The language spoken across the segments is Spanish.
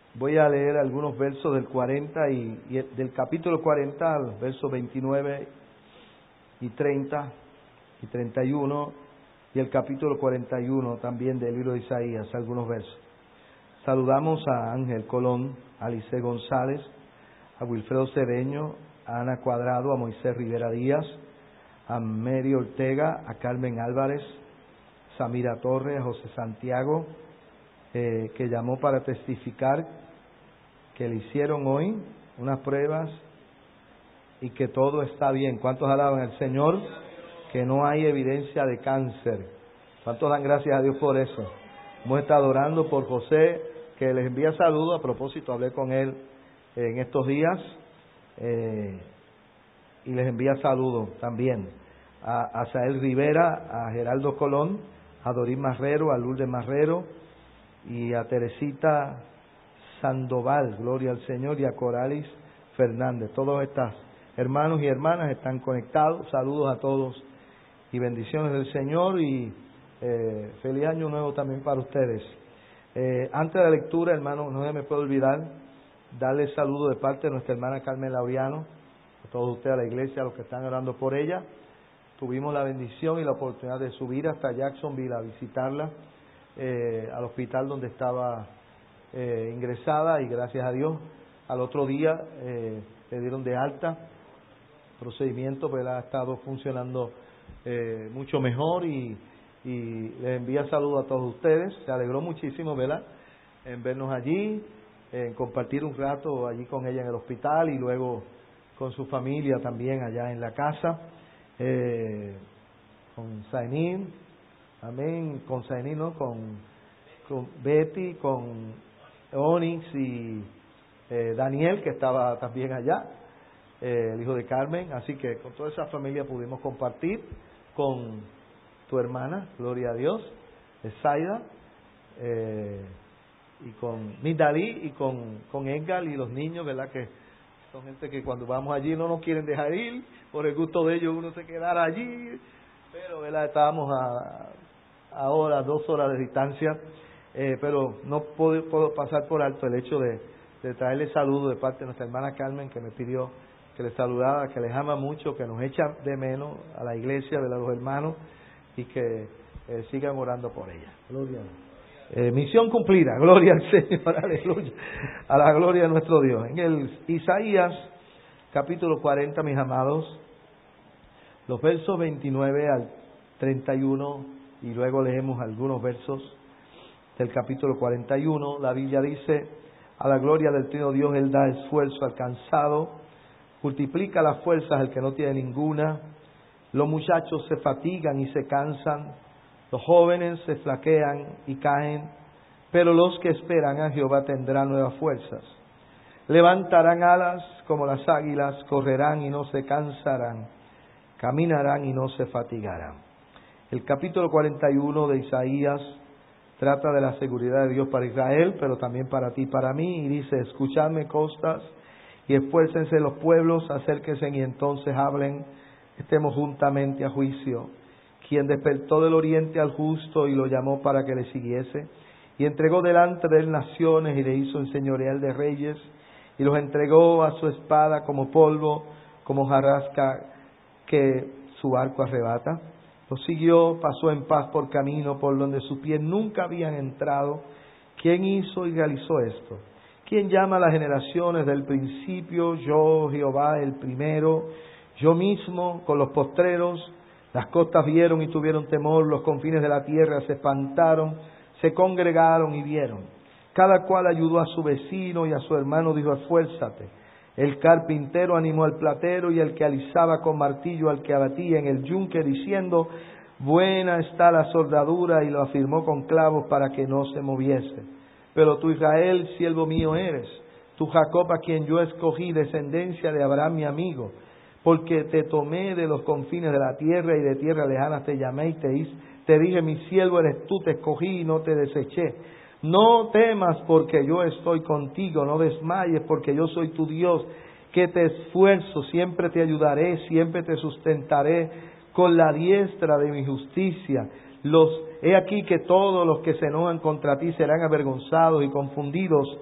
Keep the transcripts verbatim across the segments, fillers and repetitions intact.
Voy a leer algunos versos del cuarenta y, y del capítulo cuarenta al verso veintinueve y treinta y treinta y uno, y el capítulo cuarenta y uno también del libro de Isaías, algunos versos. Saludamos a Ángel Colón, a Alice González, a Wilfredo Cedeño, a Ana Cuadrado, a Moisés Rivera Díaz, a Mary Ortega, a Carmen Álvarez, Samira Torres, a José Santiago, eh, que llamó para testificar que le hicieron hoy unas pruebas y que todo está bien. ¿Cuántos alaban al Señor? Que no hay evidencia de cáncer. ¿Cuántos dan gracias a Dios por eso? Hemos estado orando por José, que les envía saludos. A propósito, hablé con él en estos días eh, y les envía saludos también a, a Sael Rivera, a Geraldo Colón, a Dorín Marrero, a Lourdes Marrero y a Teresita Sandoval, gloria al Señor, y a Coralis Fernández. Todos estos hermanos y hermanas están conectados. Saludos a todos y bendiciones del Señor, y eh, feliz año nuevo también para ustedes. Eh, antes de la lectura, hermanos, no se me puede olvidar darle saludo de parte de nuestra hermana Carmen Laureano, a todos ustedes, a la iglesia, a los que están orando por ella. Tuvimos la bendición y la oportunidad de subir hasta Jacksonville a visitarla, eh, al hospital donde estaba eh, ingresada, y gracias a Dios al otro día eh, le dieron de alta. El procedimiento pues, ha estado funcionando eh, mucho mejor, y, y les envía saludos a todos ustedes. Se alegró muchísimo, ¿verdad?, en vernos allí, en compartir un rato allí con ella en el hospital y luego con su familia también allá en la casa. Eh, con Zainín, amén, con Zainín, ¿no? Con, con Betty, con Onyx y eh, Daniel, que estaba también allá, eh, el hijo de Carmen. Así que con toda esa familia pudimos compartir con tu hermana, gloria a Dios, Zaida, eh, y con Nidalí y con, con Edgar y los niños, ¿verdad?, que son gente que cuando vamos allí no nos quieren dejar ir, por el gusto de ellos uno se quedara allí, pero ¿verdad?, estábamos a, a horas, dos horas de distancia, eh, pero no puedo, puedo pasar por alto el hecho de, de traerles saludos de parte de nuestra hermana Carmen, que me pidió que les saludara, que les ama mucho, que nos echa de menos a la iglesia, de los hermanos, y que eh, sigan orando por ella. Gloria a Dios. Eh, misión cumplida, gloria al Señor, aleluya, a la gloria de nuestro Dios. En el Isaías capítulo cuarenta, mis amados, los versos veintinueve al treinta y uno, y luego leemos algunos versos del capítulo cuarenta y uno. La Biblia dice: a la gloria del Trino Dios Él da esfuerzo al cansado, multiplica las fuerzas al que no tiene ninguna. Los muchachos se fatigan y se cansan, los jóvenes se flaquean y caen, pero los que esperan a Jehová tendrán nuevas fuerzas. Levantarán alas como las águilas, correrán y no se cansarán, caminarán y no se fatigarán. El capítulo cuarenta y uno de Isaías trata de la seguridad de Dios para Israel, pero también para ti y para mí, y dice: escuchadme costas y esfuércense los pueblos, acérquense y entonces hablen, estemos juntamente a juicio. Quien despertó del oriente al justo y lo llamó para que le siguiese, y entregó delante de él naciones y le hizo enseñoreal de reyes, y los entregó a su espada como polvo, como jarasca que su arco arrebata. Los siguió, pasó en paz por camino por donde sus pies nunca habían entrado. ¿Quién hizo y realizó esto? ¿Quién llama a las generaciones del principio? Yo, Jehová, el primero, yo mismo con los postreros. Las costas vieron y tuvieron temor, los confines de la tierra se espantaron, se congregaron y vieron. Cada cual ayudó a su vecino y a su hermano dijo: esfuérzate. El carpintero animó al platero y el que alisaba con martillo al que abatía en el yunque, diciendo: buena está la soldadura, y lo afirmó con clavos para que no se moviese. Pero tú, Israel, siervo mío eres, tú, Jacob, a quien yo escogí, descendencia de Abraham mi amigo. Porque te tomé de los confines de la tierra y de tierra lejanas te llamé y te, hice, te dije: mi siervo eres tú, te escogí y no te deseché. No temas porque yo estoy contigo, no desmayes porque yo soy tu Dios, que te esfuerzo, siempre te ayudaré, siempre te sustentaré con la diestra de mi justicia. Los, he aquí que todos los que se enojan contra ti serán avergonzados y confundidos,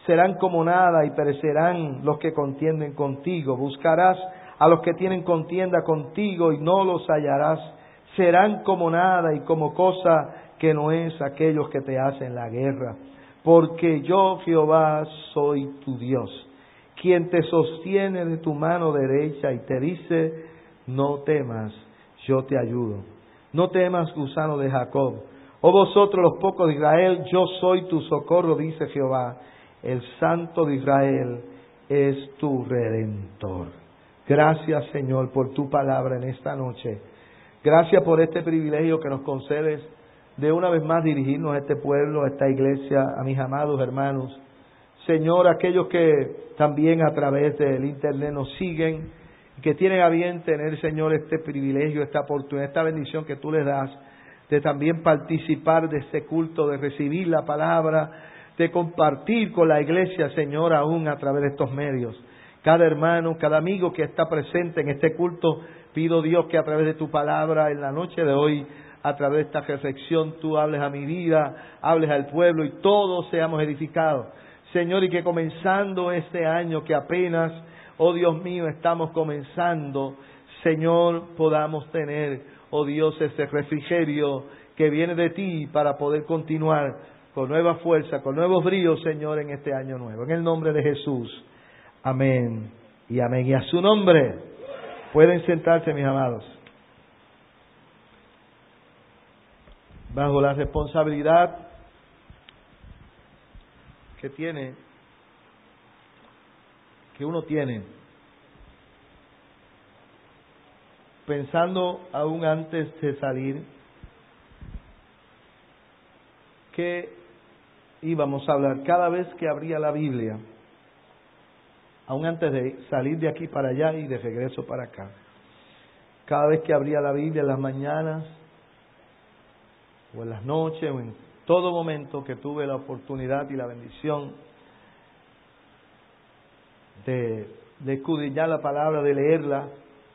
serán como nada y perecerán los que contienden contigo. Buscarás a los que tienen contienda contigo y no los hallarás. Serán como nada y como cosa que no es aquellos que te hacen la guerra. Porque yo, Jehová, soy tu Dios, quien te sostiene de tu mano derecha y te dice, no temas, yo te ayudo. No temas, gusano de Jacob. Oh vosotros los pocos de Israel, yo soy tu socorro, dice Jehová. El Santo de Israel es tu Redentor. Gracias, Señor, por tu palabra en esta noche. Gracias por este privilegio que nos concedes de una vez más dirigirnos a este pueblo, a esta iglesia, a mis amados hermanos. Señor, aquellos que también a través del internet nos siguen, que tienen a bien tener, Señor, este privilegio, esta oportunidad, esta bendición que tú les das, de también participar de este culto, de recibir la palabra, de compartir con la iglesia, Señor, aún a través de estos medios. Cada hermano, cada amigo que está presente en este culto, pido, Dios, que a través de tu palabra en la noche de hoy, a través de esta reflexión, tú hables a mi vida, hables al pueblo y todos seamos edificados. Señor, y que comenzando este año que apenas, oh Dios mío, estamos comenzando, Señor, podamos tener, oh Dios, ese refrigerio que viene de ti para poder continuar con nueva fuerza, con nuevos bríos, Señor, en este año nuevo. En el nombre de Jesús. Amén y amén. Y a su nombre pueden sentarse, mis amados. Bajo la responsabilidad que tiene, que uno tiene, pensando aún antes de salir, que íbamos a hablar cada vez que abría la Biblia, aún antes de salir de aquí para allá y de regreso para acá. Cada vez que abría la Biblia en las mañanas, o en las noches, o en todo momento que tuve la oportunidad y la bendición de, de escudriñar la palabra, de leerla,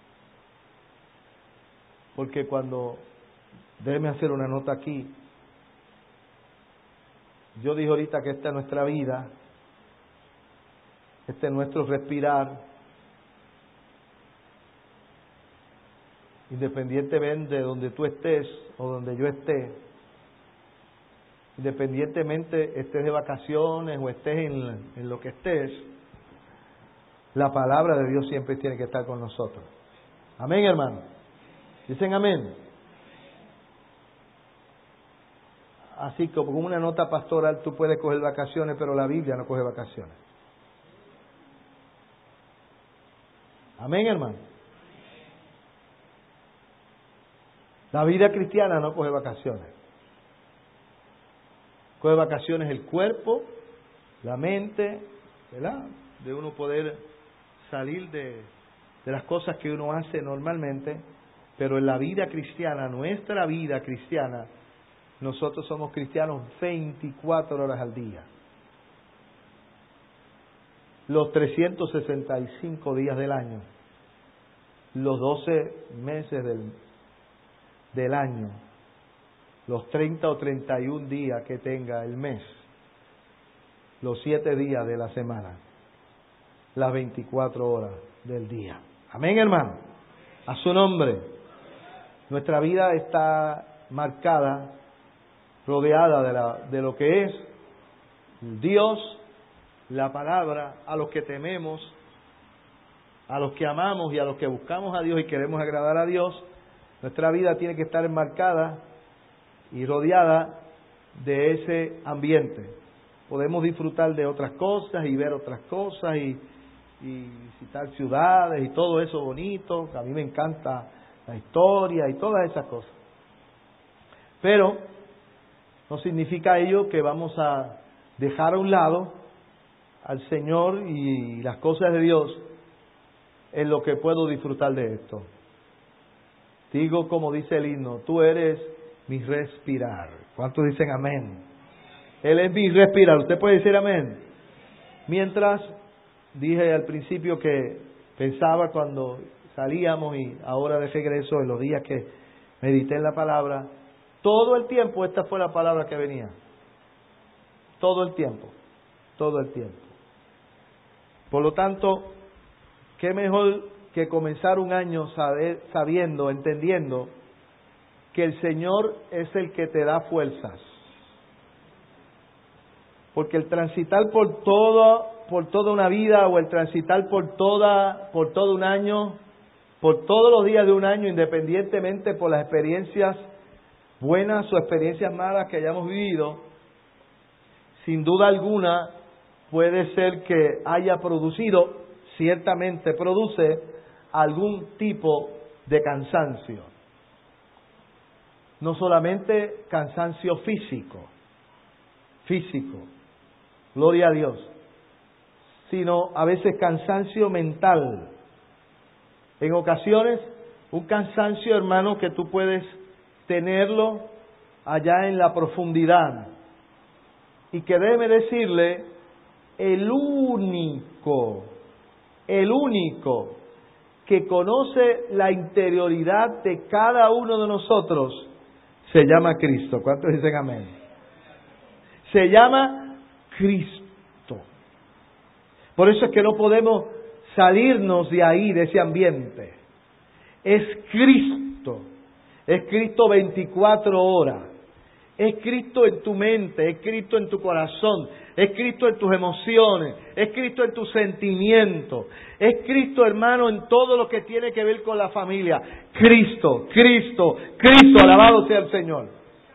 porque cuando, déjeme hacer una nota aquí, yo dije ahorita que esta es nuestra vida, este es nuestro respirar, independientemente de donde tú estés o donde yo esté, independientemente estés de vacaciones o estés en, en lo que estés, la palabra de Dios siempre tiene que estar con nosotros. Amén, hermano. Dicen amén. Así como con una nota pastoral tú puedes coger vacaciones, pero la Biblia no coge vacaciones. Amén, hermano. La vida cristiana no coge vacaciones. Coge vacaciones el cuerpo, la mente, ¿verdad? De uno poder salir de, de las cosas que uno hace normalmente, pero en la vida cristiana, nuestra vida cristiana, nosotros somos cristianos veinticuatro horas al día. Los trescientos sesenta y cinco días del año, los doce meses del, del año, los treinta o treinta y un días que tenga el mes, los siete días de la semana, las veinticuatro horas del día. Amén, hermano. A su nombre. Nuestra vida está marcada, rodeada de, la, de lo que es Dios, la palabra, a los que tememos, a los que amamos y a los que buscamos a Dios y queremos agradar a Dios. Nuestra vida tiene que estar enmarcada y rodeada de ese ambiente. Podemos disfrutar de otras cosas y ver otras cosas y, y visitar ciudades y todo eso bonito, que a mí me encanta la historia y todas esas cosas. Pero no significa ello que vamos a dejar a un lado al Señor y las cosas de Dios en lo que puedo disfrutar de esto. Digo como dice el himno, tú eres mi respirar. ¿Cuántos dicen amén? Él es mi respirar. ¿Usted puede decir amén? Mientras dije al principio que pensaba cuando salíamos y ahora de regreso, en los días que medité en la palabra, todo el tiempo esta fue la palabra que venía. Todo el tiempo. todo el tiempo. Por lo tanto, qué mejor que comenzar un año saber, sabiendo, entendiendo que el Señor es el que te da fuerzas. Porque el transitar por todo, por toda una vida, o el transitar por toda, por todo un año, por todos los días de un año, independientemente por las experiencias buenas o experiencias malas que hayamos vivido, sin duda alguna puede ser que haya producido, ciertamente produce, algún tipo de cansancio. No solamente cansancio físico, físico, gloria a Dios, sino a veces cansancio mental. En ocasiones, un cansancio, hermano, que tú puedes tenerlo allá en la profundidad. Y que déjeme decirle, el único, el único que conoce la interioridad de cada uno de nosotros se llama Cristo. ¿Cuántos dicen amén? Se llama Cristo. Por eso es que no podemos salirnos de ahí, de ese ambiente. Es Cristo. Es Cristo veinticuatro horas. Es Cristo en tu mente, es Cristo en tu corazón, es Cristo en tus emociones, es Cristo en tus sentimientos, es Cristo, hermano, en todo lo que tiene que ver con la familia. Cristo, Cristo, Cristo, alabado sea el Señor.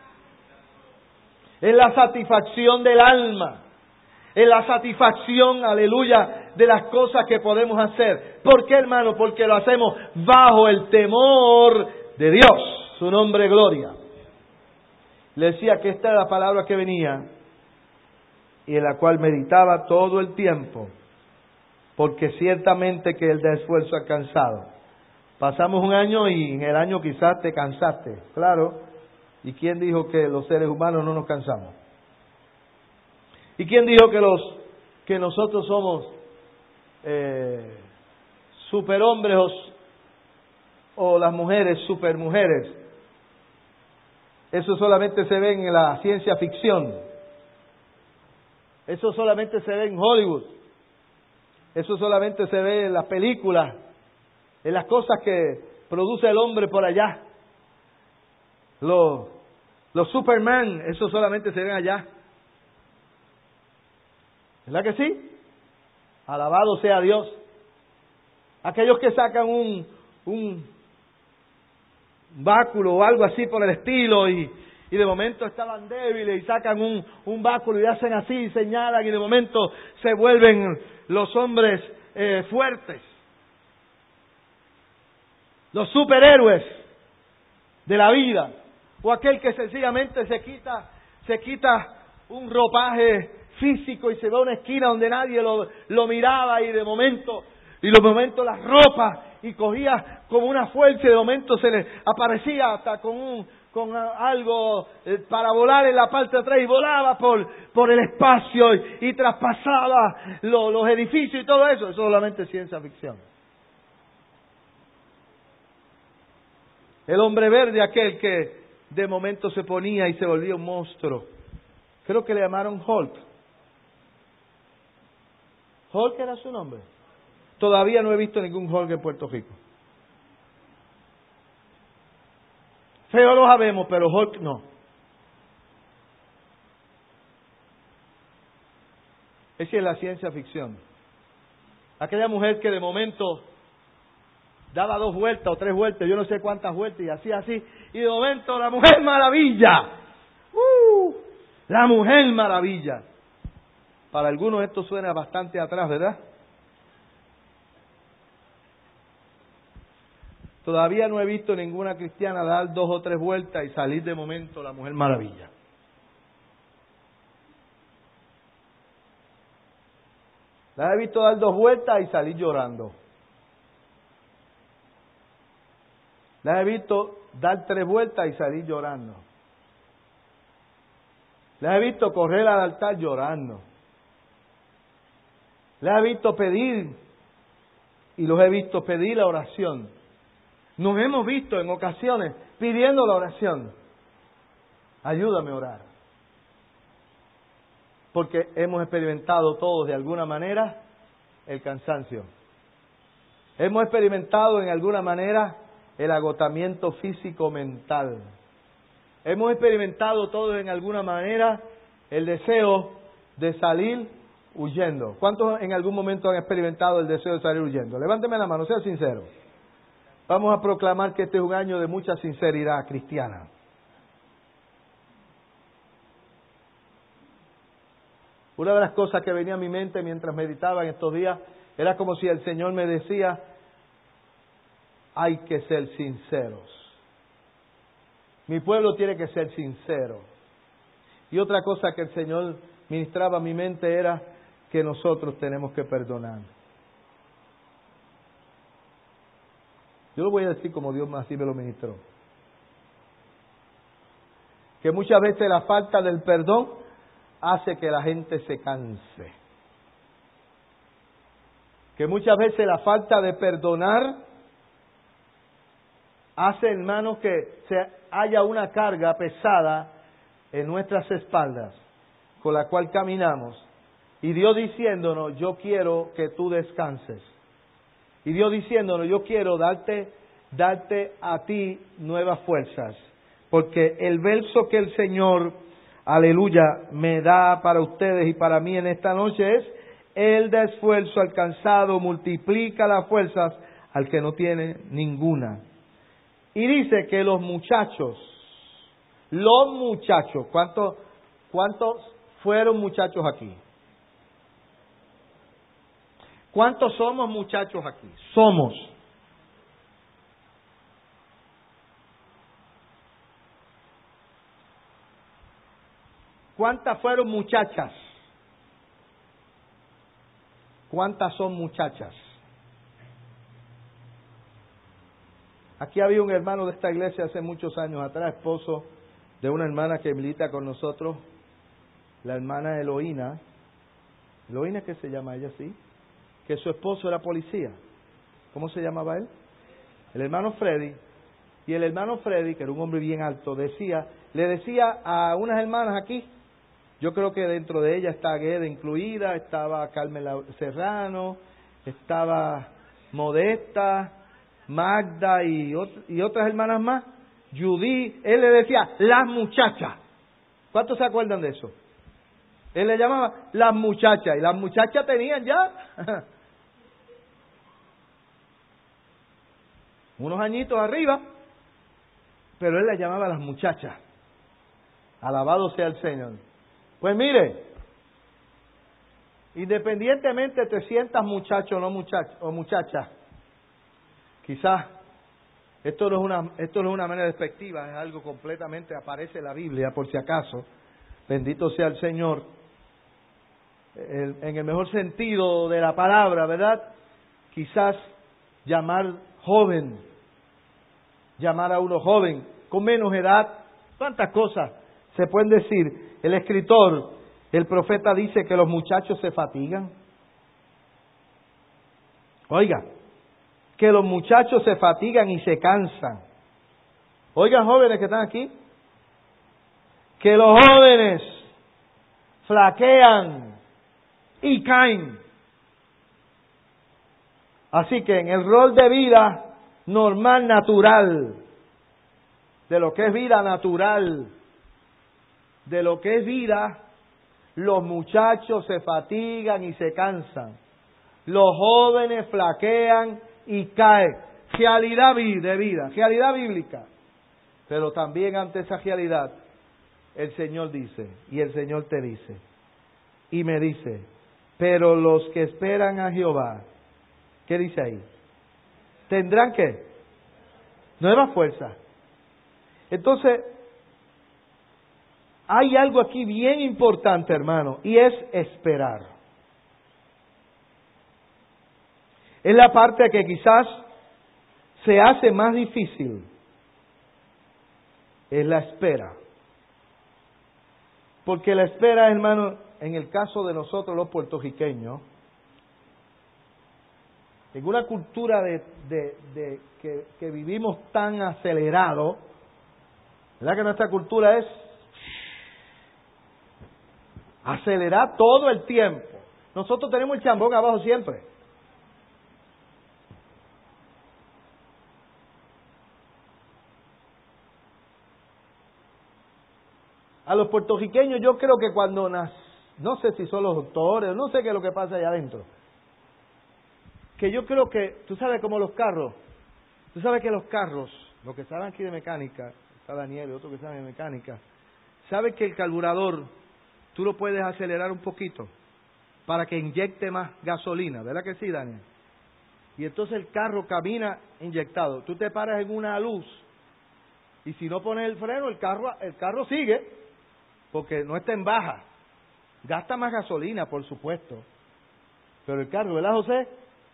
Es la satisfacción del alma, es la satisfacción, aleluya, de las cosas que podemos hacer. ¿Por qué, hermano? Porque lo hacemos bajo el temor de Dios. Su nombre, gloria. Le decía que esta era la palabra que venía y en la cual meditaba todo el tiempo, porque ciertamente que el de esfuerzo ha cansado. Pasamos un año y en el año quizás te cansaste, claro. ¿Y quién dijo que los seres humanos no nos cansamos? ¿Y quién dijo que los que nosotros somos eh, superhombres o, o las mujeres supermujeres? Eso solamente se ve en la ciencia ficción. Eso solamente se ve en Hollywood. Eso solamente se ve en las películas, en las cosas que produce el hombre por allá. Los, los Superman, eso solamente se ven allá. ¿Verdad que sí? Alabado sea Dios. Aquellos que sacan un... un báculo o algo así por el estilo y, y de momento estaban débiles y sacan un, un báculo y hacen así y señalan y de momento se vuelven los hombres eh, fuertes, los superhéroes de la vida, o aquel que sencillamente se quita se quita un ropaje físico y se va a una esquina donde nadie lo, lo miraba y de momento y de momento las ropas y cogía como una fuerza y de momento se le aparecía hasta con un con algo eh, para volar en la parte de atrás y volaba por, por el espacio y, y traspasaba lo, los edificios y todo eso. Eso es solamente ciencia ficción. El hombre verde, aquel que de momento se ponía y se volvía un monstruo. Creo que le llamaron Hulk. Hulk era su nombre. Todavía no he visto ningún Hulk en Puerto Rico. Feo lo sabemos, pero Hulk no. Esa es la ciencia ficción. Aquella mujer que de momento daba dos vueltas o tres vueltas, yo no sé cuántas vueltas, y hacía así, y de momento la Mujer Maravilla. ¡Uh! La Mujer Maravilla. Para algunos esto suena bastante atrás, ¿verdad? Todavía no he visto ninguna cristiana dar dos o tres vueltas y salir de momento la Mujer Maravilla. La he visto dar dos vueltas y salir llorando. La he visto dar tres vueltas y salir llorando. La he visto correr al altar llorando. La he visto pedir y los he visto pedir la oración. Nos hemos visto en ocasiones pidiendo la oración. Ayúdame a orar. Porque hemos experimentado todos de alguna manera el cansancio. Hemos experimentado en alguna manera el agotamiento físico mental. Hemos experimentado todos en alguna manera el deseo de salir huyendo. ¿Cuántos en algún momento han experimentado el deseo de salir huyendo? Levánteme la mano, sea sincero. Vamos a proclamar que este es un año de mucha sinceridad cristiana. Una de las cosas que venía a mi mente mientras meditaba en estos días era como si el Señor me decía, hay que ser sinceros. Mi pueblo tiene que ser sincero. Y otra cosa que el Señor ministraba a mi mente era que nosotros tenemos que perdonar. Yo lo voy a decir como Dios así me lo ministró. Que muchas veces la falta del perdón hace que la gente se canse. Que muchas veces la falta de perdonar hace, hermanos, que se haya una carga pesada en nuestras espaldas con la cual caminamos. Y Dios diciéndonos, yo quiero que tú descanses. Y Dios diciéndonos, yo quiero darte, darte a ti nuevas fuerzas. Porque el verso que el Señor, aleluya, me da para ustedes y para mí en esta noche es, Él da esfuerzo al cansado, multiplica las fuerzas al que no tiene ninguna. Y dice que los muchachos, los muchachos, ¿cuántos, cuántos fueron muchachos aquí? ¿Cuántos somos muchachos aquí? Somos. ¿Cuántas fueron muchachas? ¿Cuántas son muchachas? Aquí había un hermano de esta iglesia hace muchos años atrás, esposo de una hermana que milita con nosotros, la hermana Eloína. ¿Eloína qué se llama ella, sí? Que su esposo era policía. ¿Cómo se llamaba él? El hermano Freddy. Y el hermano Freddy, que era un hombre bien alto, decía, le decía a unas hermanas aquí, yo creo que dentro de ella está Gueda incluida, estaba Carmen Serrano, estaba Modesta, Magda y, ot- y otras hermanas más, Judy, él le decía, las muchachas. ¿Cuántos se acuerdan de eso? Él le llamaba las muchachas, y las muchachas tenían ya unos añitos arriba, pero él le llamaba las muchachas. Alabado sea el Señor. Pues mire, independientemente te sientas muchacho o no muchacho, o muchacha, quizás esto no es una esto no es una manera despectiva, es algo completamente, aparece en la Biblia por si acaso, bendito sea el Señor, el, en el mejor sentido de la palabra, ¿verdad? Quizás llamar joven, llamar a uno joven, con menos edad, cuántas cosas se pueden decir. El escritor, el profeta dice que los muchachos se fatigan. Oiga, que los muchachos se fatigan y se cansan. Oigan, jóvenes que están aquí, que los jóvenes flaquean y caen. Así que en el rol de vida normal, natural, de lo que es vida natural, de lo que es vida, los muchachos se fatigan y se cansan. Los jóvenes flaquean y caen. Realidad de vida, realidad bíblica. Pero también ante esa realidad, el Señor dice, y el Señor te dice, y me dice, pero los que esperan a Jehová, ¿qué dice ahí? ¿Tendrán qué? Nuevas fuerzas. Entonces, hay algo aquí bien importante, hermano, y es esperar. Es la parte que quizás se hace más difícil. Es la espera. Porque la espera, hermano, en el caso de nosotros los puertorriqueños, en una cultura de, de, de que, que vivimos tan acelerado, ¿verdad que nuestra cultura es Acelerar todo el tiempo. Nosotros tenemos el chambón abajo siempre. A los puertorriqueños yo creo que cuando nas, no sé si son los doctores, no sé qué es lo que pasa allá adentro, que yo creo que, tú sabes como los carros, tú sabes que los carros, los que saben aquí de mecánica, está Daniel y otro que saben de mecánica, sabes que el carburador tú lo puedes acelerar un poquito para que inyecte más gasolina, ¿verdad que sí, Daniel? Y entonces el carro camina inyectado. Tú te paras en una luz y si no pones el freno, el carro, el carro sigue, porque no está en baja. Gasta más gasolina, por supuesto. Pero el carro, ¿verdad, José?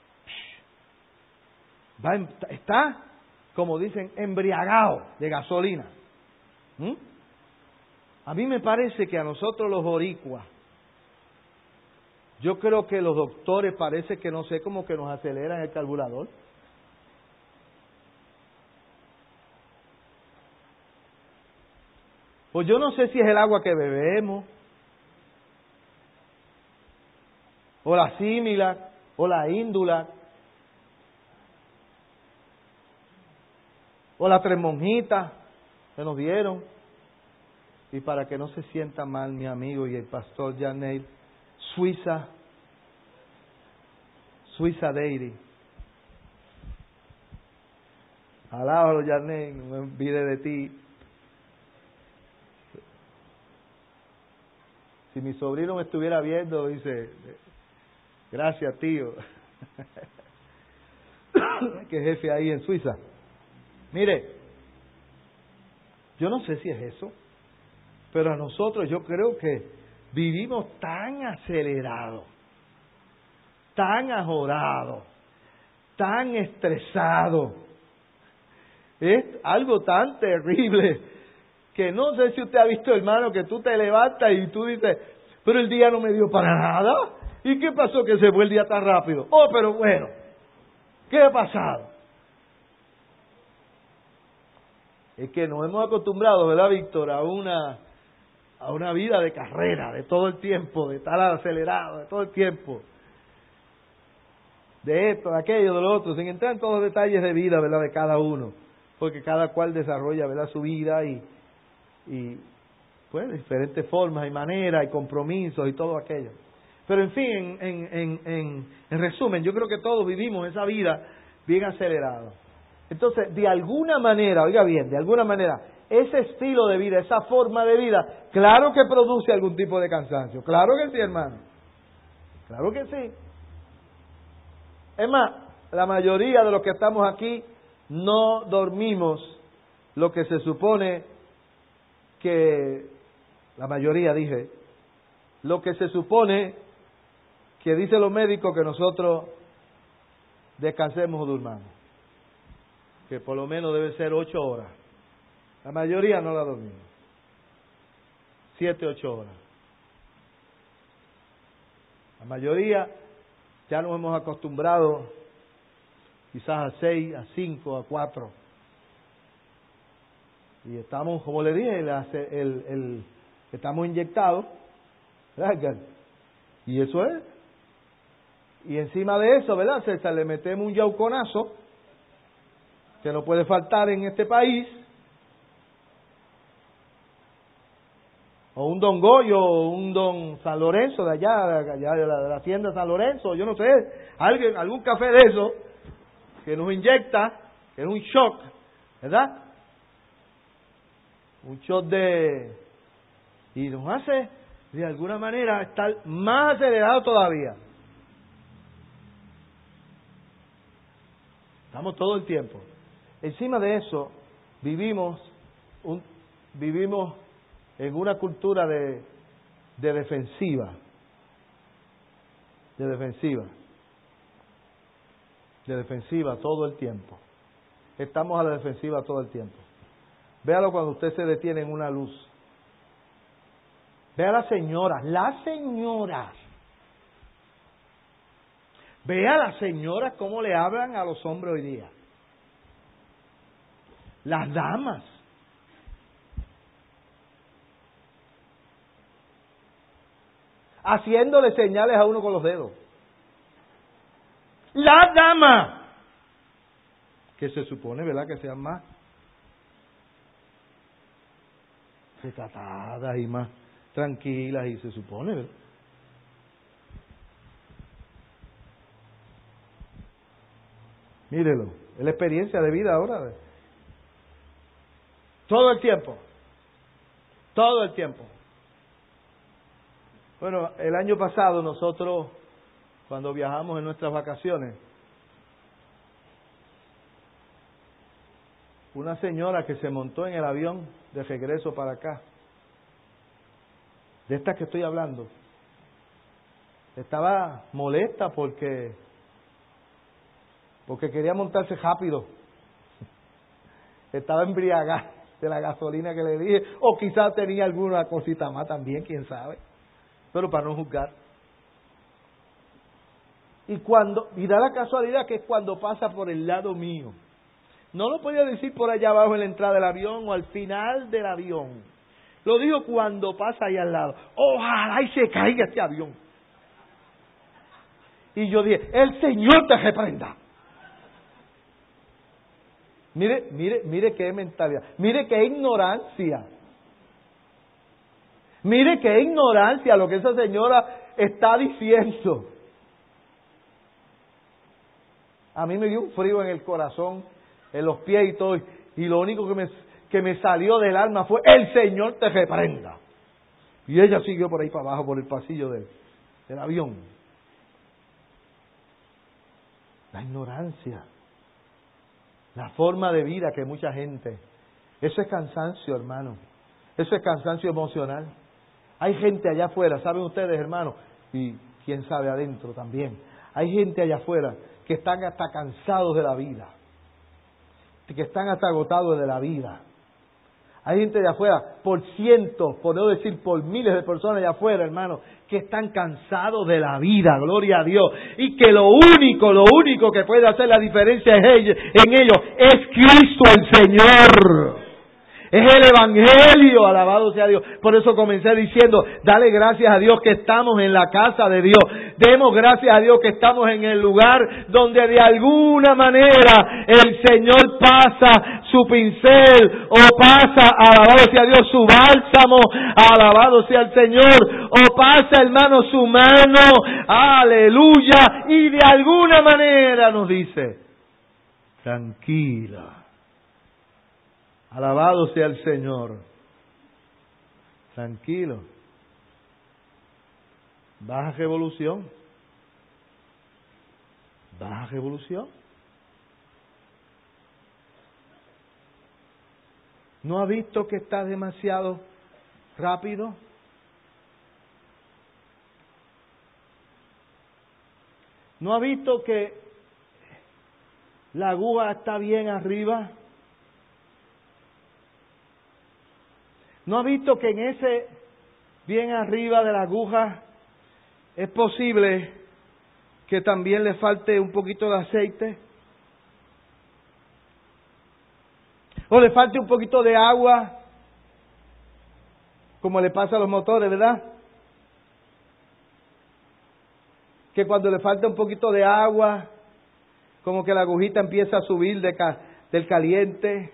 Va en, está, como dicen, embriagado de gasolina. ¿Mm? A mí me parece que a nosotros los boricuas, yo creo que los doctores parece que no sé, como que nos aceleran el carburador. Pues yo no sé si es el agua que bebemos, o la Similac, o la Indulac, o la Tres Monjitas que nos dieron. Y para que no se sienta mal mi amigo y el pastor Janel, Suiza, Suiza Dairy. Alábalo, Janel, no me olvide de ti. Si mi sobrino me estuviera viendo, dice, gracias, tío. Que jefe ahí en Suiza. Mire, yo no sé si es eso, pero a nosotros yo creo que vivimos tan acelerados, tan ajorados, tan estresados. Es algo tan terrible que no sé si usted ha visto, hermano, que tú te levantas y tú dices, pero el día no me dio para nada. ¿Y qué pasó que se fue el día tan rápido? Oh, pero bueno, ¿qué ha pasado? Es que nos hemos acostumbrado, ¿verdad, Víctor? A una, a una vida de carrera, de todo el tiempo, de estar acelerado, de todo el tiempo. De esto, de aquello, de lo otro, sin entrar en todos los detalles de vida, ¿verdad? De cada uno. Porque cada cual desarrolla, ¿verdad? Su vida y, y pues, de diferentes formas y maneras y compromisos y todo aquello. Pero en fin, en, en, en, en, en resumen, yo creo que todos vivimos esa vida bien acelerada. Entonces, de alguna manera, oiga bien, de alguna manera, ese estilo de vida, esa forma de vida, claro que produce algún tipo de cansancio. Claro que sí, hermano. Claro que sí. Es más, la mayoría de los que estamos aquí no dormimos lo que se supone que, la mayoría dije, lo que se supone que dicen los médicos que nosotros descansemos o durmamos. Que por lo menos debe ser ocho horas. La mayoría no la dormimos. Siete, ocho horas. La mayoría ya nos hemos acostumbrado quizás a seis, a cinco, a cuatro. Y estamos, como le dije, el, el, el, estamos inyectados. ¿Verdad? Y eso es. Y encima de eso, ¿verdad, César? Le metemos un yauconazo que no puede faltar en este país, o un Don Goyo, o un Don San Lorenzo de allá, de, allá de, la, de la tienda San Lorenzo, yo no sé, alguien, algún café de eso, que nos inyecta, que es un shock, ¿verdad? Un shock de... y nos hace, de alguna manera, estar más acelerado todavía. Estamos todo el tiempo. Encima de eso, vivimos un, vivimos en una cultura de, de defensiva, de defensiva, de defensiva todo el tiempo. Estamos a la defensiva todo el tiempo. Véalo cuando usted se detiene en una luz. Ve a las señoras, las señoras. Ve a las señoras cómo le hablan a los hombres hoy día. Las damas. haciéndole señales a uno con los dedos. La dama, que se supone, ¿verdad?, que sean más recatadas y más tranquilas, y se supone, ¿verdad? Mírelo, es la experiencia de vida ahora. Todo el tiempo. Todo el tiempo. Bueno, el año pasado nosotros, cuando viajamos en nuestras vacaciones, una señora que se montó en el avión de regreso para acá, de esta que estoy hablando, estaba molesta porque porque quería montarse rápido. Estaba embriagada de la gasolina que le dije, o quizás tenía alguna cosita más también, quién sabe, pero para no juzgar. Y cuando, y da la casualidad que es cuando pasa por el lado mío. No lo podía decir por allá abajo en la entrada del avión o al final del avión. Lo dijo cuando pasa ahí al lado. Ojalá y se caiga este avión. Y yo dije, el Señor te reprenda. Mire, mire, mire qué mentalidad. Mire qué ignorancia. Mire qué ignorancia lo que esa señora está diciendo. A mí me dio un frío en el corazón, en los pies y todo, y lo único que me, que me salió del alma fue, el Señor te reprenda. Y ella siguió por ahí para abajo, por el pasillo del, del avión. La ignorancia, la forma de vida que mucha gente, eso es cansancio, hermano, eso es cansancio emocional. Hay gente allá afuera, ¿saben ustedes, hermanos? Y quién sabe adentro también. Hay gente allá afuera que están hasta cansados de la vida, que están hasta agotados de la vida. Hay gente de afuera, por cientos, por no decir por miles de personas allá afuera, hermano, que están cansados de la vida, gloria a Dios. Y que lo único, lo único que puede hacer la diferencia en ellos, en ellos es Cristo el Señor. Es el Evangelio, alabado sea Dios. Por eso comencé diciendo, dale gracias a Dios que estamos en la casa de Dios. Demos gracias a Dios que estamos en el lugar donde de alguna manera el Señor pasa su pincel, o pasa, alabado sea Dios, su bálsamo, alabado sea el Señor, o pasa, hermano, su mano, aleluya, y de alguna manera nos dice, tranquila. Alabado sea el Señor. Tranquilo. Baja revolución. Baja revolución. ¿No ha visto que está demasiado rápido? ¿No ha visto que la aguja está bien arriba? ¿No ha visto que en ese bien arriba de la aguja es posible que también le falte un poquito de aceite? ¿O le falte un poquito de agua? Como le pasa a los motores, ¿verdad? Que cuando le falta un poquito de agua, como que la agujita empieza a subir de ca- del caliente.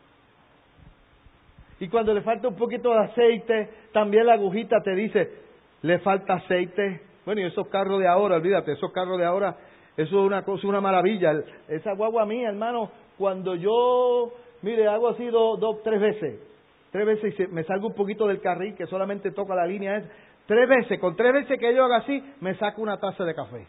Y cuando le falta un poquito de aceite, también la agujita te dice, le falta aceite. Bueno, y esos carros de ahora, olvídate, esos carros de ahora, eso es una cosa, una maravilla. Esa guagua mía, hermano, cuando yo, mire, hago así dos, dos, tres veces, tres veces y se, me salgo un poquito del carril, que solamente toca la línea esa, tres veces, con tres veces que yo haga así, me saco una taza de café.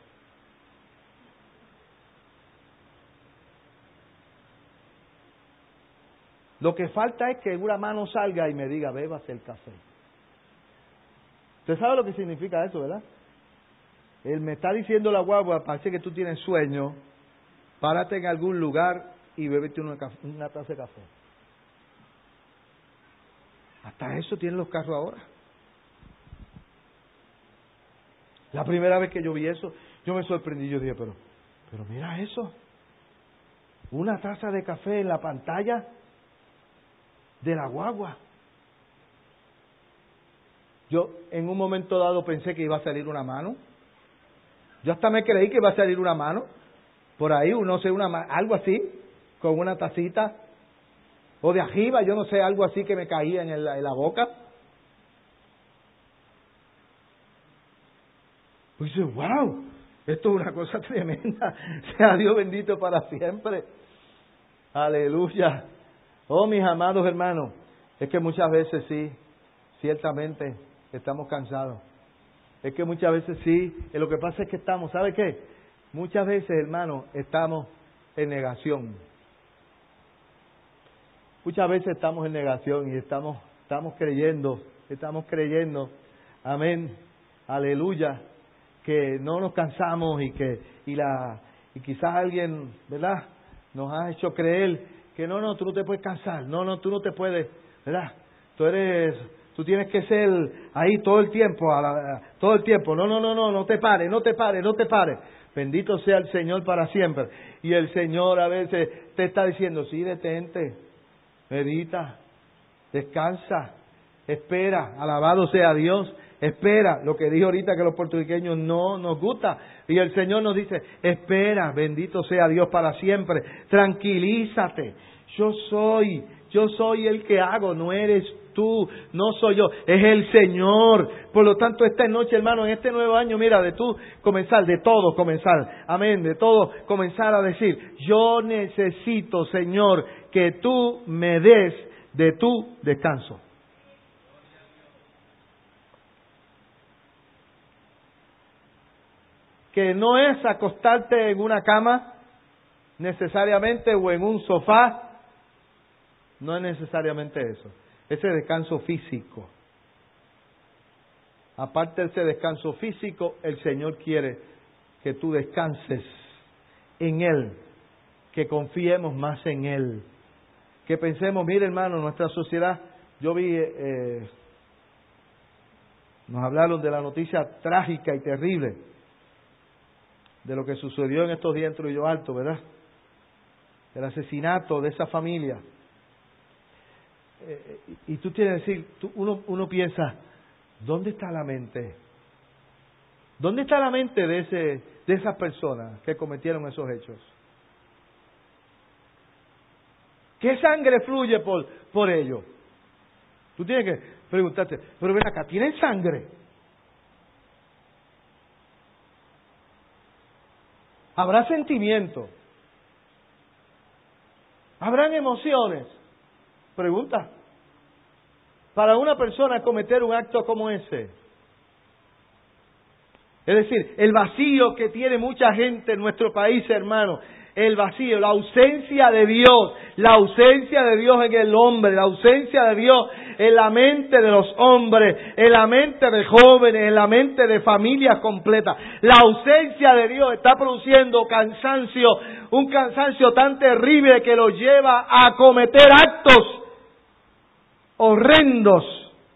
Lo que falta es que una mano salga y me diga, bébase el café. Usted sabe lo que significa eso, ¿verdad? Él me está diciendo la guagua, parece que tú tienes sueño, párate en algún lugar y bébete una, una taza de café. Hasta eso tienen los carros ahora. La primera vez que yo vi eso, yo me sorprendí, yo dije, pero, pero mira eso, una taza de café en la pantalla de la guagua. Yo en un momento dado pensé que iba a salir una mano. Yo hasta me creí que iba a salir una mano. Por ahí, no sé, una ma- algo así, con una tacita. O de ajiba, yo no sé, algo así que me caía en, el, en la boca. Pues dice, wow, esto es una cosa tremenda. Sea Dios bendito para siempre. Aleluya. Oh, mis amados hermanos, es que muchas veces sí, ciertamente estamos cansados. Es que muchas veces sí, y lo que pasa es que estamos, ¿sabe qué? Muchas veces, hermanos, estamos en negación. Muchas veces estamos en negación y estamos, estamos creyendo, estamos creyendo, amén, aleluya, que no nos cansamos y que y la y quizás alguien, ¿verdad?, nos ha hecho creer que no, no, tú no te puedes cansar, no, no, tú no te puedes, ¿verdad? Tú eres, tú tienes que ser ahí todo el tiempo, a la, todo el tiempo, no, no, no, no, no te pares, no te pares, no te pares. Bendito sea el Señor para siempre. Y el Señor a veces te está diciendo, sí, detente, medita, descansa, espera, alabado sea Dios, espera, lo que dijo ahorita que los puertorriqueños no nos gusta, y el Señor nos dice, espera, bendito sea Dios para siempre, tranquilízate, yo soy, yo soy el que hago, no eres tú, no soy yo, es el Señor. Por lo tanto, esta noche, hermano, en este nuevo año, mira, de tú comenzar, de todo comenzar, amén, de todo comenzar a decir, yo necesito, Señor, que tú me des de tu descanso. Que no es acostarte en una cama necesariamente o en un sofá, no es necesariamente eso. Ese descanso físico. Aparte de ese descanso físico, el Señor quiere que tú descanses en Él, que confiemos más en Él, que pensemos, mire hermano, nuestra sociedad, yo vi, eh, nos hablaron de la noticia trágica y terrible de lo que sucedió en estos días en Trujillo Alto, ¿verdad? El asesinato de esa familia. Eh, y, y tú tienes que decir, tú, uno, uno piensa, ¿dónde está la mente? ¿Dónde está la mente de ese, de esas personas que cometieron esos hechos? ¿Qué sangre fluye por, por ellos? Tú tienes que preguntarte, pero ven acá, ¿tienen sangre? ¿Habrá sentimiento? ¿Habrán emociones? Pregunta. Para una persona cometer un acto como ese. Es decir, el vacío que tiene mucha gente en nuestro país, hermano. El vacío, la ausencia de Dios. La ausencia de Dios en el hombre. La ausencia de Dios en la mente de los hombres. En la mente de jóvenes. En la mente de familias completas. La ausencia de Dios está produciendo cansancio. Un cansancio tan terrible que los lleva a cometer actos horrendos.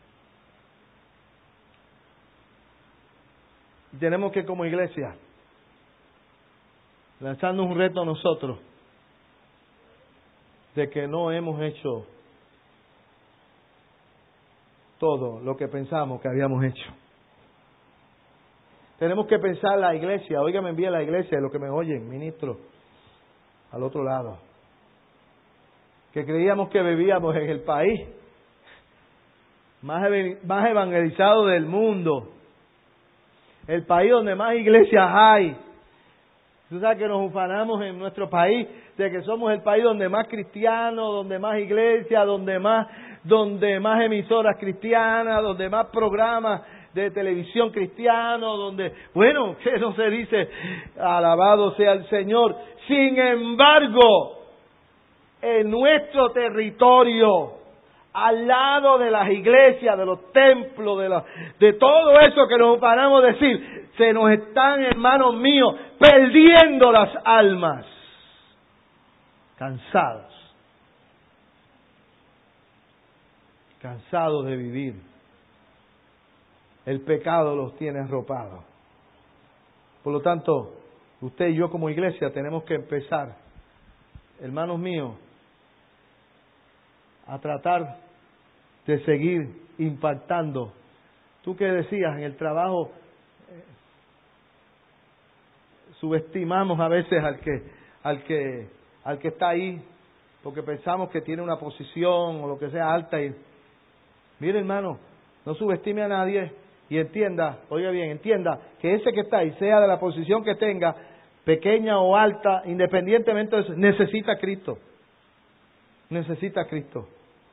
Tenemos que, como iglesia, lanzarnos un reto a nosotros de que no hemos hecho todo lo que pensamos que habíamos hecho. Tenemos que pensar la iglesia, óigame bien la iglesia, los que me oyen, ministro, al otro lado, que creíamos que vivíamos en el país más, más evangelizado del mundo, el país donde más iglesias hay. Tú sabes que nos ufanamos en nuestro país de que somos el país donde más cristianos, donde más iglesias, donde más, donde más emisoras cristianas, donde más programas de televisión cristianos, donde, bueno, que no se dice, alabado sea el Señor. Sin embargo, en nuestro territorio, al lado de las iglesias, de los templos, de, la, de todo eso que nos paramos a decir, se nos están, hermanos míos, perdiendo las almas, cansados, cansados de vivir. El pecado los tiene arropados. Por lo tanto, usted y yo como iglesia tenemos que empezar, hermanos míos, a tratar de seguir impactando Tú que decías, en el trabajo eh, subestimamos a veces al que, al que, al que está ahí, porque pensamos que tiene una posición o lo que sea alta. Y mire, hermano, no subestime a nadie y entienda, oiga bien, entienda que ese que está ahí, sea de la posición que tenga, pequeña o alta, independientemente de eso, necesita a Cristo. Necesita a Cristo.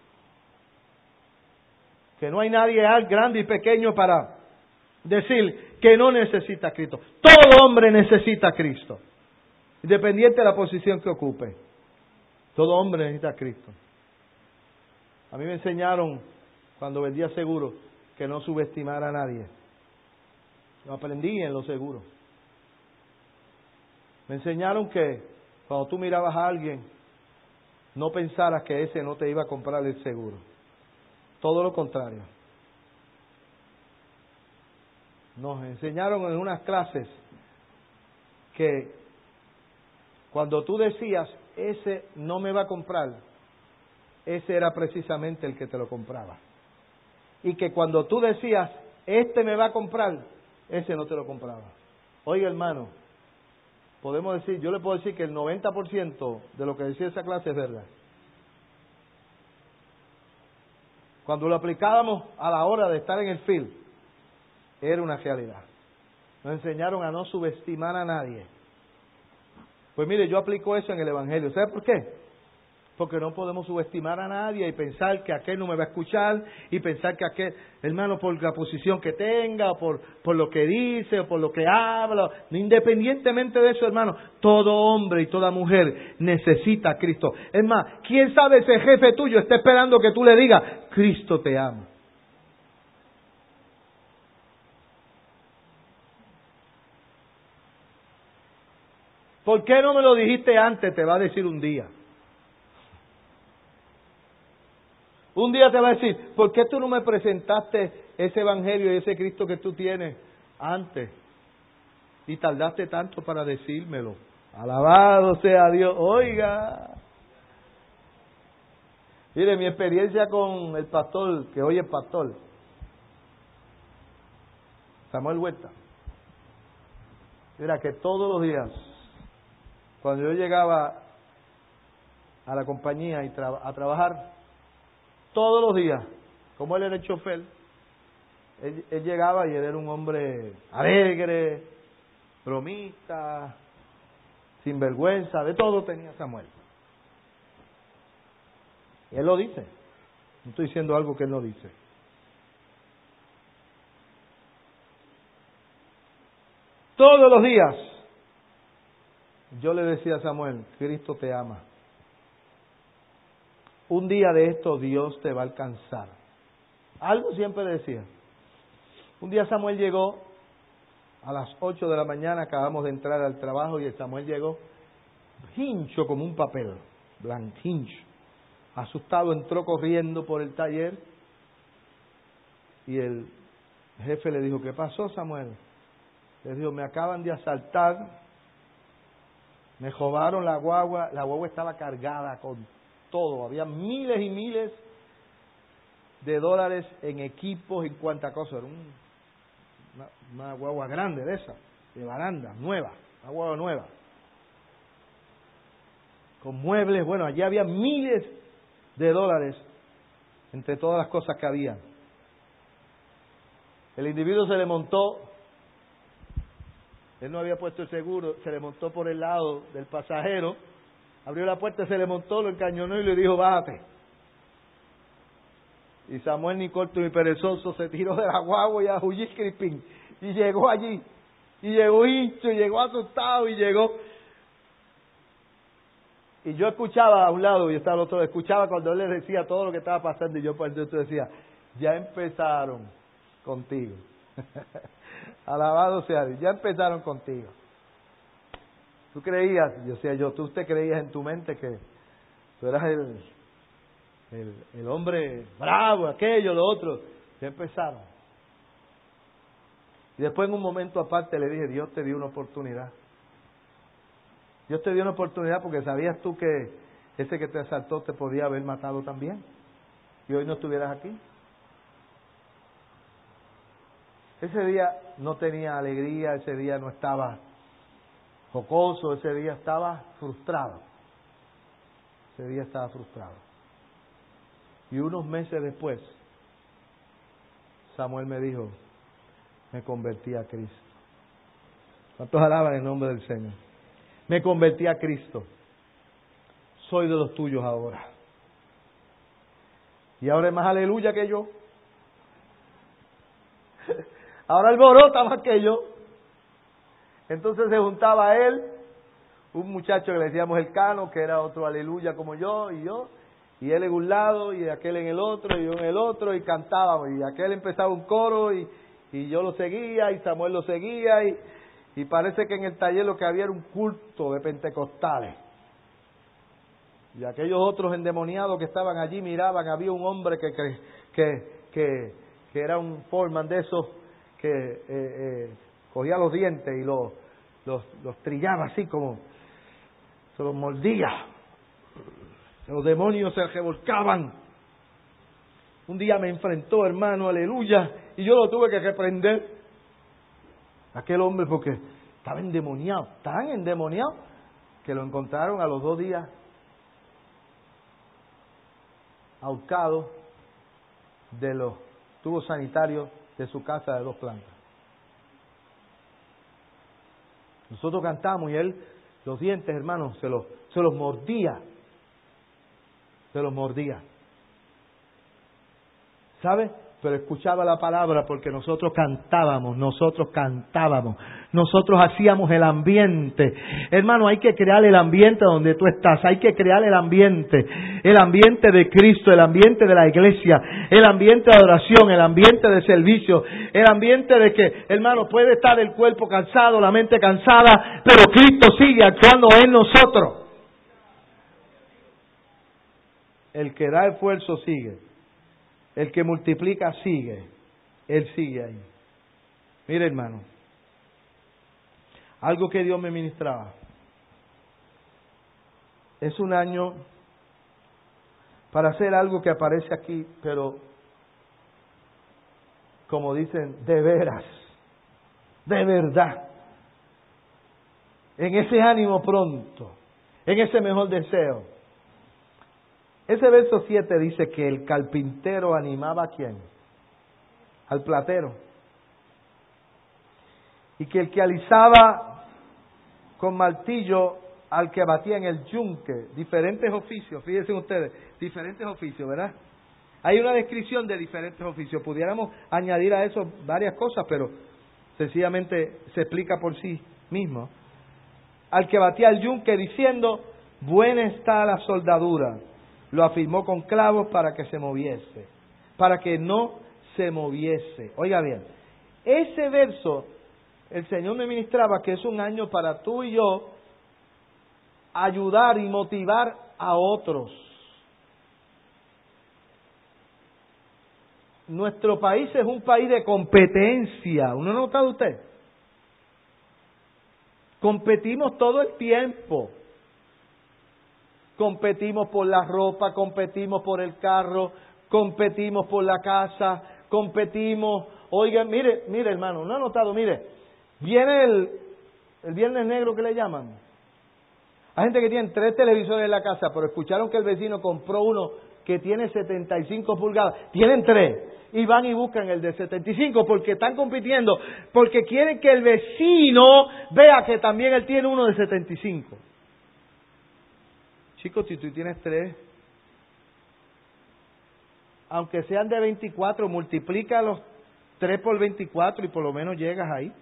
Que no hay nadie grande y pequeño para decir que no necesita a Cristo. Todo hombre necesita a Cristo, independiente de la posición que ocupe. Todo hombre necesita a Cristo. A mí me enseñaron, cuando vendía seguros, que no subestimara a nadie. Lo aprendí en los seguros. Me enseñaron que cuando tú mirabas a alguien, no pensaras que ese no te iba a comprar el seguro. Todo lo contrario. Nos enseñaron en unas clases que cuando tú decías, ese no me va a comprar, ese era precisamente el que te lo compraba. Y que cuando tú decías, este me va a comprar, ese no te lo compraba. Oiga, hermano, podemos decir, yo le puedo decir que el noventa por ciento de lo que decía esa clase es verdad. Cuando lo aplicábamos a la hora de estar en el field, era una realidad. Nos enseñaron a no subestimar a nadie. Pues mire, yo aplico eso en el Evangelio. ¿Sabe por qué? Porque no podemos subestimar a nadie y pensar que aquel no me va a escuchar y pensar que aquel, hermano, por la posición que tenga, o por, por lo que dice, o por lo que habla, independientemente de eso, hermano, todo hombre y toda mujer necesita a Cristo. Es más, ¿quién sabe ese jefe tuyo está esperando que tú le digas, Cristo te ama? ¿Por qué no me lo dijiste antes? Te va a decir un día. Un día te va a decir, ¿por qué tú no me presentaste ese evangelio y ese Cristo que tú tienes antes? Y tardaste tanto para decírmelo. Alabado sea Dios. Oiga. Mire, mi experiencia con el pastor, que hoy es pastor, Samuel Huerta. Mira, que todos los días, cuando yo llegaba a la compañía y tra- a trabajar, todos los días, como él era el chofer, él, él llegaba y él era un hombre alegre, bromista, sinvergüenza, de todo tenía Samuel. Y él lo dice, no estoy diciendo algo que él no dice. Todos los días, yo le decía a Samuel, Cristo te ama. Un día de esto Dios te va a alcanzar. Algo siempre decía. Un día Samuel llegó a las ocho de la mañana, acabamos de entrar al trabajo y el Samuel llegó hincho como un papel, blanquincho. Asustado entró corriendo por el taller y el jefe le dijo, ¿qué pasó, Samuel? Le dijo, me acaban de asaltar, me robaron la guagua, la guagua estaba cargada con todo, había miles y miles de dólares en equipos, en cuanta cosa, era un, una, una guagua grande de esa, de baranda, nueva, una guagua nueva, con muebles, bueno, allí había miles de dólares entre todas las cosas que había. El individuo se le montó, él no había puesto el seguro, se le montó por el lado del pasajero, abrió la puerta, se le montó, lo encañonó y le dijo, bájate. Y Samuel, ni corto ni perezoso, se tiró de la guagua y a huyir cripín. Y llegó allí. Y llegó hincho, y llegó asustado, y llegó. Y yo escuchaba a un lado, y estaba al otro, escuchaba cuando él le decía todo lo que estaba pasando, y yo por dentro decía, ya empezaron contigo. Alabado sea Dios, ya empezaron contigo. Tú creías, yo decía yo, tú te creías en tu mente que tú eras el, el, el hombre bravo, aquello, lo otro. Ya empezaron. Y después en un momento aparte le dije, Dios te dio una oportunidad. Dios te dio una oportunidad porque sabías tú que ese que te asaltó te podía haber matado también. Y hoy no estuvieras aquí. Ese día no tenía alegría, ese día no estaba jocoso, ese día estaba frustrado. Ese día estaba frustrado. Y unos meses después, Samuel me dijo, me convertí a Cristo. ¿Cuántos alaban el nombre del Señor? Me convertí a Cristo. Soy de los tuyos ahora. Y ahora es más aleluya que yo. Ahora alborota más que yo. Entonces se juntaba él, un muchacho que le decíamos el Cano, que era otro aleluya como yo, y yo, y él en un lado, y aquel en el otro, y yo en el otro, y cantábamos, y aquel empezaba un coro, y, y yo lo seguía, y Samuel lo seguía, y, y parece que en el taller lo que había era un culto de pentecostales. Y aquellos otros endemoniados que estaban allí miraban, había un hombre que, que, que, que, que era un foreman de esos, que eh, eh, cogía los dientes y los, los, los trillaba así como, se los mordía. Los demonios se revolcaban. Un día me enfrentó, hermano, aleluya, y yo lo tuve que reprender. Aquel hombre, porque estaba endemoniado, tan endemoniado, que lo encontraron a los dos días ahorcado de los tubos sanitarios de su casa de dos plantas. Nosotros cantamos y él, los dientes, hermanos, se los, se los mordía. Se los mordía. ¿Sabe? Pero escuchaba la palabra porque nosotros cantábamos, nosotros cantábamos, nosotros hacíamos el ambiente. Hermano, hay que crear el ambiente donde tú estás, hay que crear el ambiente, el ambiente de Cristo, el ambiente de la iglesia, el ambiente de adoración, el ambiente de servicio, el ambiente de que, hermano, puede estar el cuerpo cansado, la mente cansada, pero Cristo sigue actuando en nosotros. El que da esfuerzo sigue. El que multiplica sigue. Él sigue ahí. Mire, hermano. Algo que Dios me ministraba. Es un año para hacer algo que aparece aquí, pero como dicen, de veras, de verdad. En ese ánimo pronto, en ese mejor deseo. Ese verso siete dice que el carpintero animaba a ¿quién? Al platero. Y que el que alisaba con martillo al que batía en el yunque. Diferentes oficios, fíjense ustedes, diferentes oficios, ¿verdad? Hay una descripción de diferentes oficios. Pudiéramos añadir a eso varias cosas, pero sencillamente se explica por sí mismo. Al que batía el yunque diciendo, buena está la soldadura. Lo afirmó con clavos para que se moviese, para que no se moviese. Oiga bien, ese verso, el Señor me ministraba que es un año para tú y yo ayudar y motivar a otros. Nuestro país es un país de competencia. ¿Uno no ha notado usted? Competimos todo el tiempo. Competimos por la ropa, competimos por el carro, competimos por la casa, competimos... Oigan, mire, mire hermano, ¿no ha notado? Mire, viene el, el Viernes Negro que le llaman. Hay gente que tiene tres televisores en la casa, pero escucharon que el vecino compró uno que tiene setenta y cinco pulgadas. Tienen tres y van y buscan el de setenta y cinco porque están compitiendo, porque quieren que el vecino vea que también él tiene uno de setenta y cinco. Chicos, si tú tienes tres, aunque sean de veinticuatro, multiplica los tres por veinticuatro y por lo menos llegas ahí.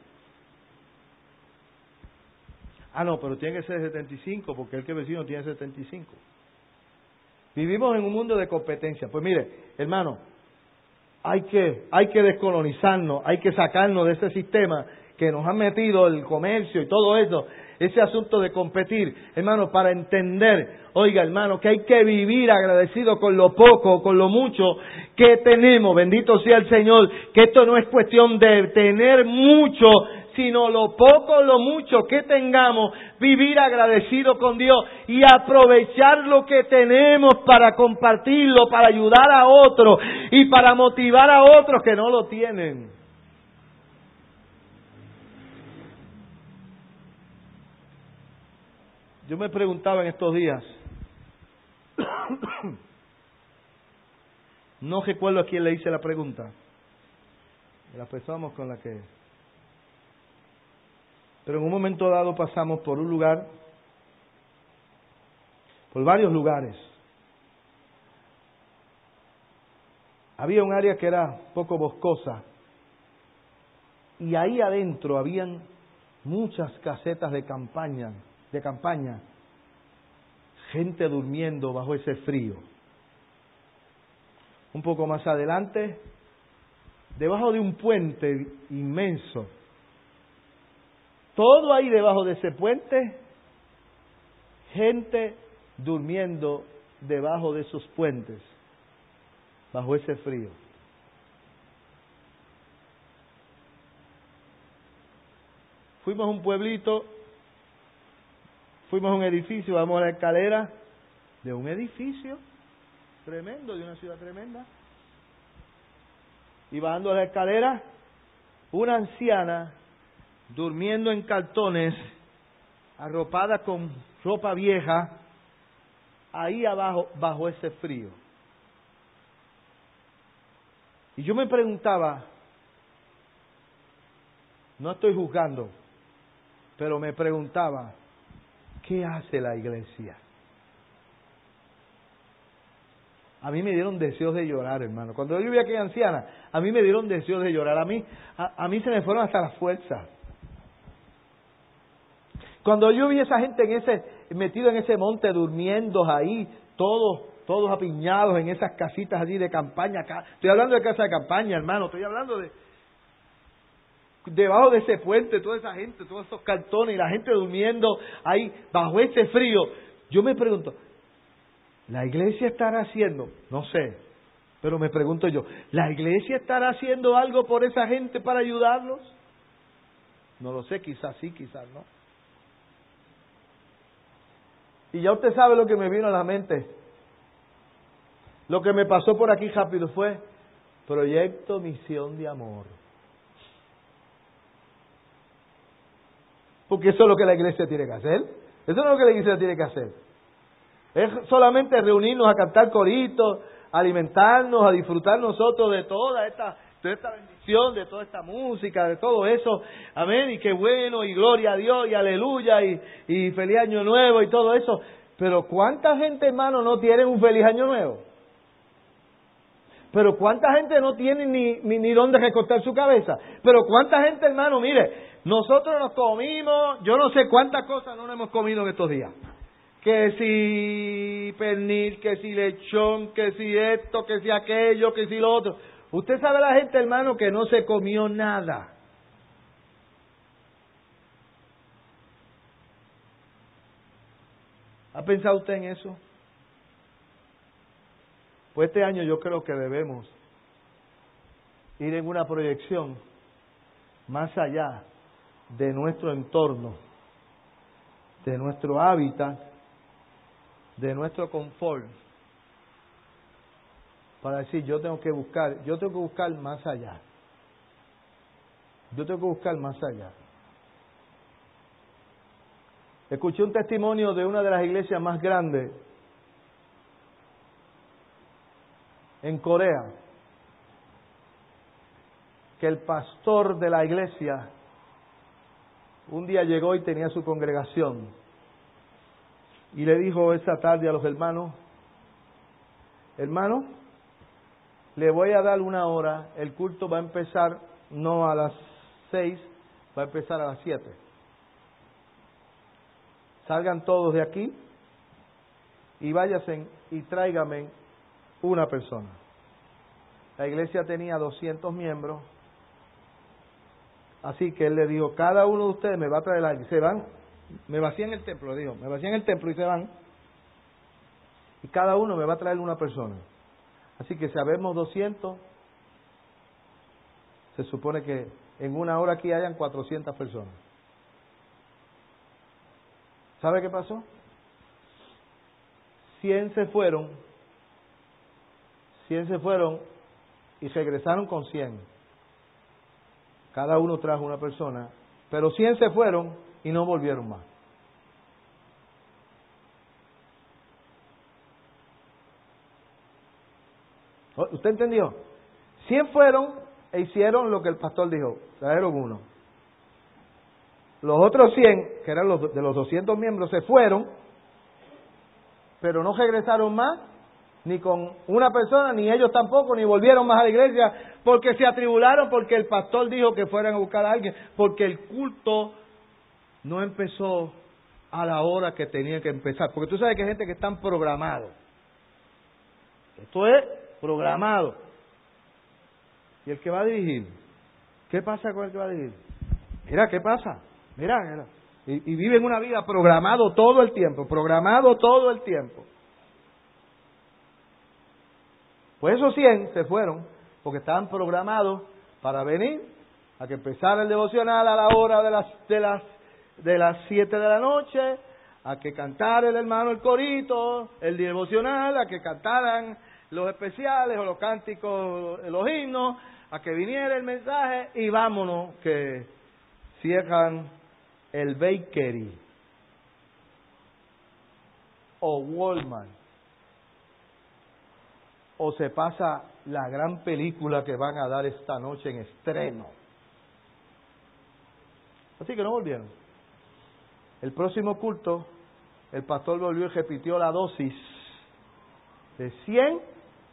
Ah, no, pero tiene que ser de setenta y cinco porque el que vecino tiene setenta y cinco. Vivimos en un mundo de competencia. Pues mire, hermano, hay que, hay que descolonizarnos, hay que sacarnos de ese sistema que nos ha metido el comercio y todo eso, ese asunto de competir, hermano, para entender, oiga, hermano, que hay que vivir agradecido con lo poco, con lo mucho que tenemos. Bendito sea el Señor, que esto no es cuestión de tener mucho, sino lo poco, lo mucho que tengamos, vivir agradecido con Dios y aprovechar lo que tenemos para compartirlo, para ayudar a otros y para motivar a otros que no lo tienen. Yo me preguntaba en estos días, no recuerdo a quién le hice la pregunta, la persona con la que... Pero en un momento dado pasamos por un lugar, por varios lugares. Había un área que era poco boscosa y ahí adentro habían muchas casetas de campaña, de campaña, gente durmiendo bajo ese frío. Un poco más adelante, debajo de un puente inmenso, todo ahí debajo de ese puente, gente durmiendo debajo de esos puentes, bajo ese frío. Fuimos a un pueblito, fuimos a un edificio, vamos a la escalera de un edificio tremendo, de una ciudad tremenda. Y bajando la escalera, una anciana durmiendo en cartones, arropada con ropa vieja, ahí abajo, bajo ese frío. Y yo me preguntaba, no estoy juzgando, pero me preguntaba, ¿qué hace la iglesia? A mí me dieron deseos de llorar, hermano. Cuando yo vi a aquella anciana, a mí me dieron deseos de llorar. A mí, a, a mí se me fueron hasta las fuerzas. Cuando yo vi a esa gente en ese, metido en ese monte, durmiendo ahí, todos, todos apiñados en esas casitas allí de campaña. Estoy hablando de casa de campaña, hermano. Estoy hablando de... Debajo de ese puente, toda esa gente, todos esos cartones, y la gente durmiendo ahí, bajo ese frío. Yo me pregunto, ¿la iglesia estará haciendo? No sé, pero me pregunto yo, ¿la iglesia estará haciendo algo por esa gente para ayudarlos? No lo sé, quizás sí, quizás no. Y ya usted sabe lo que me vino a la mente. Lo que me pasó por aquí rápido fue Proyecto Misión de Amor. Porque eso es lo que la iglesia tiene que hacer. Eso no es lo que la iglesia tiene que hacer. Es solamente reunirnos a cantar coritos, a alimentarnos, a disfrutar nosotros de toda esta, de esta bendición, de toda esta música, de todo eso. Amén. Y qué bueno, y gloria a Dios, y aleluya, y, y feliz año nuevo, y todo eso. Pero ¿cuánta gente, hermano, no tiene un feliz año nuevo? Pero ¿cuánta gente no tiene ni, ni, ni dónde recostar su cabeza? Pero ¿cuánta gente, hermano, mire, nosotros nos comimos, yo no sé cuántas cosas no nos hemos comido en estos días. Que si pernil, que si lechón, que si esto, que si aquello, que si lo otro. Usted sabe la gente, hermano, que no se comió nada. ¿Ha pensado usted en eso? Pues este año yo creo que debemos ir en una proyección más allá de nuestro entorno, de nuestro hábitat, de nuestro confort, para decir, yo tengo que buscar, yo tengo que buscar más allá. Yo tengo que buscar más allá. Escuché un testimonio de una de las iglesias más grandes en Corea, que el pastor de la iglesia un día llegó y tenía su congregación y le dijo esa tarde a los hermanos, hermanos, le voy a dar una hora, el culto va a empezar no a las seis, va a empezar a las siete. Salgan todos de aquí y váyanse y tráiganme una persona. La iglesia tenía doscientos miembros, así que él le dijo, cada uno de ustedes me va a traer alguien. Se van, me vacían el templo, dijo, me vacían el templo y se van. Y cada uno me va a traer una persona. Así que si habemos doscientos, se supone que en una hora aquí hayan cuatrocientas personas. ¿Sabe qué pasó? cien se fueron, cien se fueron y regresaron con cien. Cada uno trajo una persona, pero cien se fueron y no volvieron más. ¿Usted entendió? cien fueron e hicieron lo que el pastor dijo, trajeron uno. Los otros cien, que eran los de los doscientos miembros, se fueron, pero no regresaron más, ni con una persona, ni ellos tampoco, ni volvieron más a la iglesia, porque se atribularon, porque el pastor dijo que fueran a buscar a alguien, porque el culto no empezó a la hora que tenía que empezar. Porque tú sabes que hay gente que están programados. Esto es programado. ¿Y el que va a dirigir? ¿Qué pasa con el que va a dirigir? Mira, ¿qué pasa? Mira, mira. Y, y viven una vida programado todo el tiempo, programado todo el tiempo. Pues esos cien se fueron porque estaban programados para venir a que empezara el devocional a la hora de las de las de las siete de la noche, a que cantara el hermano el corito, el devocional, a que cantaran los especiales o los cánticos, los himnos, a que viniera el mensaje y vámonos que cierran el bakery o Walmart o se pasa la gran película que van a dar esta noche en estreno. Así que no volvieron. El próximo culto, el pastor volvió y repitió la dosis de cien,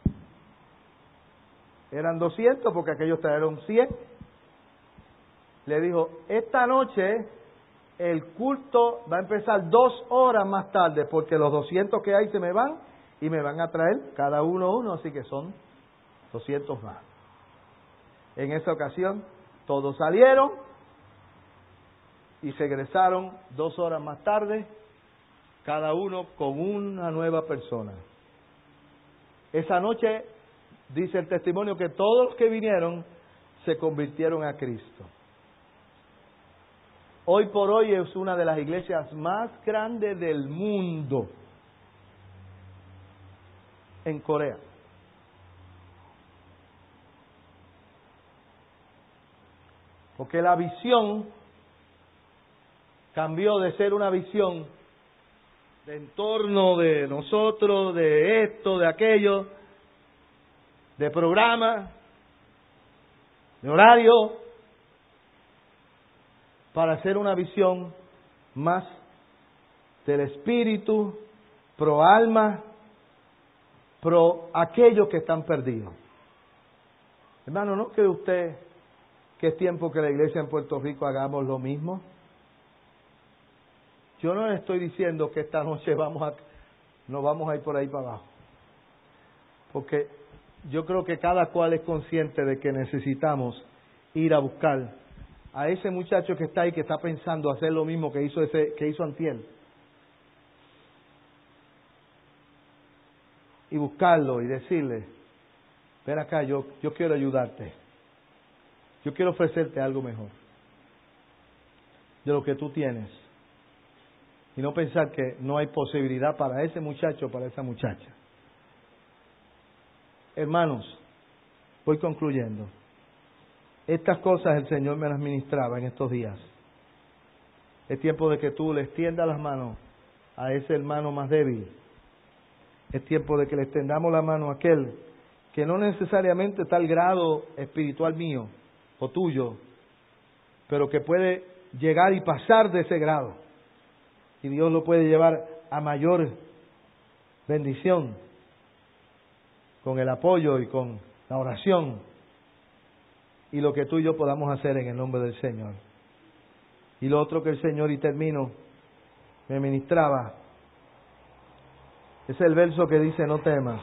eran doscientos porque aquellos trajeron cien. Le dijo, esta noche el culto va a empezar dos horas más tarde porque los doscientos que hay se me van y me van a traer cada uno uno, así que son doscientos más. En esa ocasión todos salieron y regresaron dos horas más tarde, cada uno con una nueva persona. Esa noche, dice el testimonio, que todos los que vinieron se convirtieron a Cristo. Hoy por hoy es una de las iglesias más grandes del mundo en Corea. Porque la visión cambió de ser una visión de entorno de nosotros, de esto, de aquello, de programa, de horario, para ser una visión más del espíritu, pro alma, pro aquellos que están perdidos. Hermano, ¿no cree usted que es tiempo que la iglesia en Puerto Rico hagamos lo mismo? Yo no le estoy diciendo que esta noche vamos a, no vamos a ir por ahí para abajo. Porque yo creo que cada cual es consciente de que necesitamos ir a buscar a ese muchacho que está ahí, que está pensando hacer lo mismo que hizo ese, que hizo antier. Y buscarlo y decirle, ven acá, yo, yo quiero ayudarte. Yo quiero ofrecerte algo mejor de lo que tú tienes. Y no pensar que no hay posibilidad para ese muchacho o para esa muchacha. Hermanos, voy concluyendo. Estas cosas el Señor me las ministraba en estos días. Es tiempo de que tú le extiendas las manos a ese hermano más débil. Es tiempo de que le extendamos la mano a aquel que no necesariamente está al grado espiritual mío o tuyo, pero que puede llegar y pasar de ese grado. Y Dios lo puede llevar a mayor bendición con el apoyo y con la oración y lo que tú y yo podamos hacer en el nombre del Señor. Y lo otro que el Señor, y termino, me ministraba, es el verso que dice, no temas,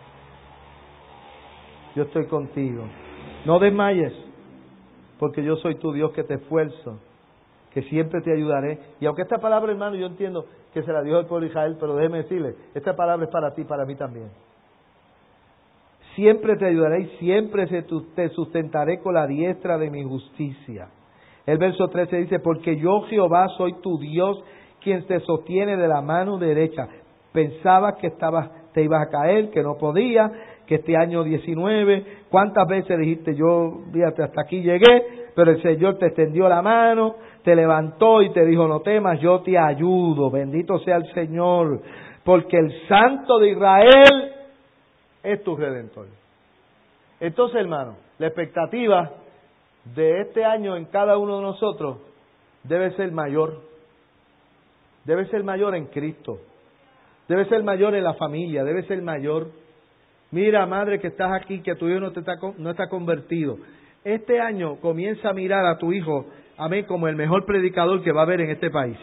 yo estoy contigo. No desmayes, porque yo soy tu Dios que te esfuerzo, que siempre te ayudaré. Y aunque esta palabra, hermano, yo entiendo que se la dio al pueblo de Israel, pero déjeme decirle, esta palabra es para ti, para mí también. Siempre te ayudaré y siempre te sustentaré con la diestra de mi justicia. El verso trece dice, porque yo Jehová soy tu Dios, quien te sostiene de la mano derecha. Pensabas que estabas, te ibas a caer, que no podías, que este año diecinueve, ¿cuántas veces dijiste yo, fíjate, hasta aquí llegué? Pero el Señor te extendió la mano, te levantó y te dijo, no temas, yo te ayudo, bendito sea el Señor, porque el Santo de Israel es tu Redentor. Entonces, hermano, la expectativa de este año en cada uno de nosotros debe ser mayor. Debe ser mayor en Cristo. Debe ser mayor en la familia. Debe ser mayor. Mira, madre, que estás aquí, que tu hijo no, te está, no está convertido. Este año comienza a mirar a tu hijo, amén, como el mejor predicador que va a haber en este país.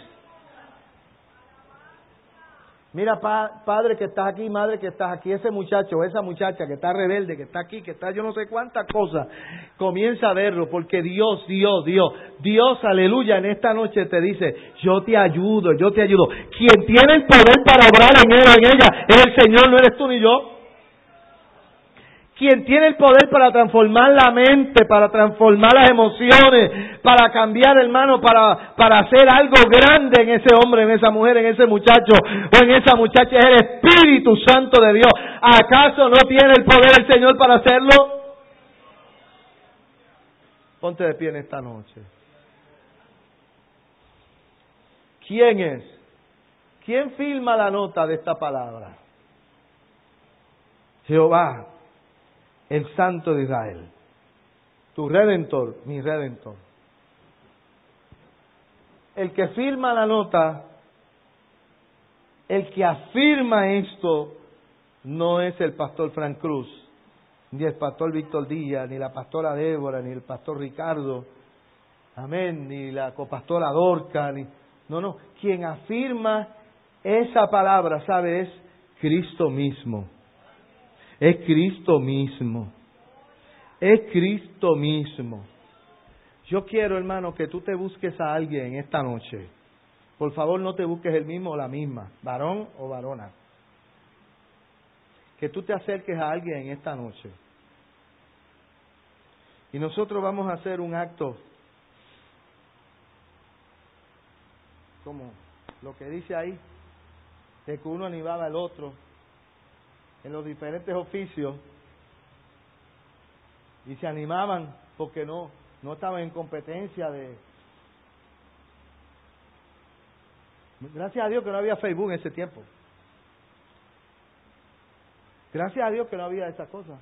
Mira, pa, padre que estás aquí, madre que estás aquí, ese muchacho, esa muchacha que está rebelde, que está aquí, que está yo no sé cuántas cosas, comienza a verlo, porque Dios, Dios, Dios, Dios, aleluya, en esta noche te dice, yo te ayudo, yo te ayudo. Quien tiene el poder para obrar en él o en ella es el Señor, no eres tú ni yo. Quien tiene el poder para transformar la mente, para transformar las emociones, para cambiar, hermano, para, para hacer algo grande en ese hombre, en esa mujer, en ese muchacho o en esa muchacha, es el Espíritu Santo de Dios. ¿Acaso no tiene el poder el Señor para hacerlo? Ponte de pie en esta noche. ¿Quién es? ¿Quién firma la nota de esta palabra? Jehová, el Santo de Israel, tu Redentor, mi Redentor. El que firma la nota, el que afirma esto, no es el pastor Frank Cruz, ni el pastor Víctor Díaz, ni la pastora Débora, ni el pastor Ricardo, amén, ni la copastora Dorca, ni... no, no, quien afirma esa palabra, ¿sabe? Es Cristo mismo. Es Cristo mismo. Es Cristo mismo. Yo quiero, hermano, que tú te busques a alguien esta noche. Por favor, no te busques el mismo o la misma, varón o varona. Que tú te acerques a alguien en esta noche. Y nosotros vamos a hacer un acto, como lo que dice ahí, de que uno animaba al otro en los diferentes oficios y se animaban porque no, no estaban en competencia de... Gracias a Dios que no había Facebook en ese tiempo. Gracias a Dios que no había esas cosas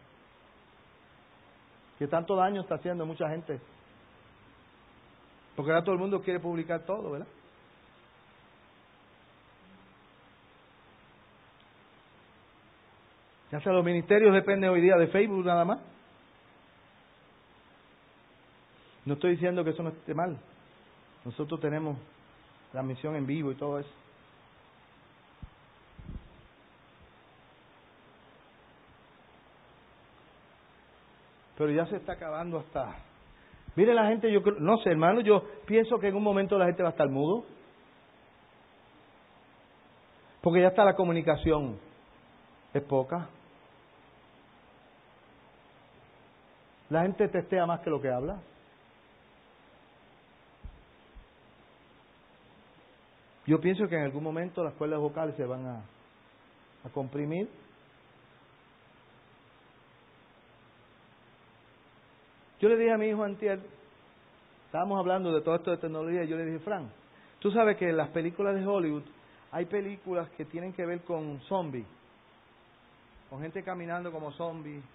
que tanto daño está haciendo mucha gente, porque ahora todo el mundo quiere publicar todo, ¿verdad? Ya sea los ministerios dependen hoy día de Facebook nada más. No estoy diciendo que eso no esté mal. Nosotros tenemos transmisión en vivo y todo eso. Pero ya se está acabando hasta... Mire la gente, yo creo, no sé, hermano, yo pienso que en un momento la gente va a estar mudo. Porque ya está la comunicación, es poca. La gente testea más que lo que habla. Yo pienso que en algún momento las cuerdas vocales se van a, a comprimir. Yo le dije a mi hijo antier, estábamos hablando de todo esto de tecnología, y yo le dije, Fran, tú sabes que en las películas de Hollywood hay películas que tienen que ver con zombies, con gente caminando como zombies.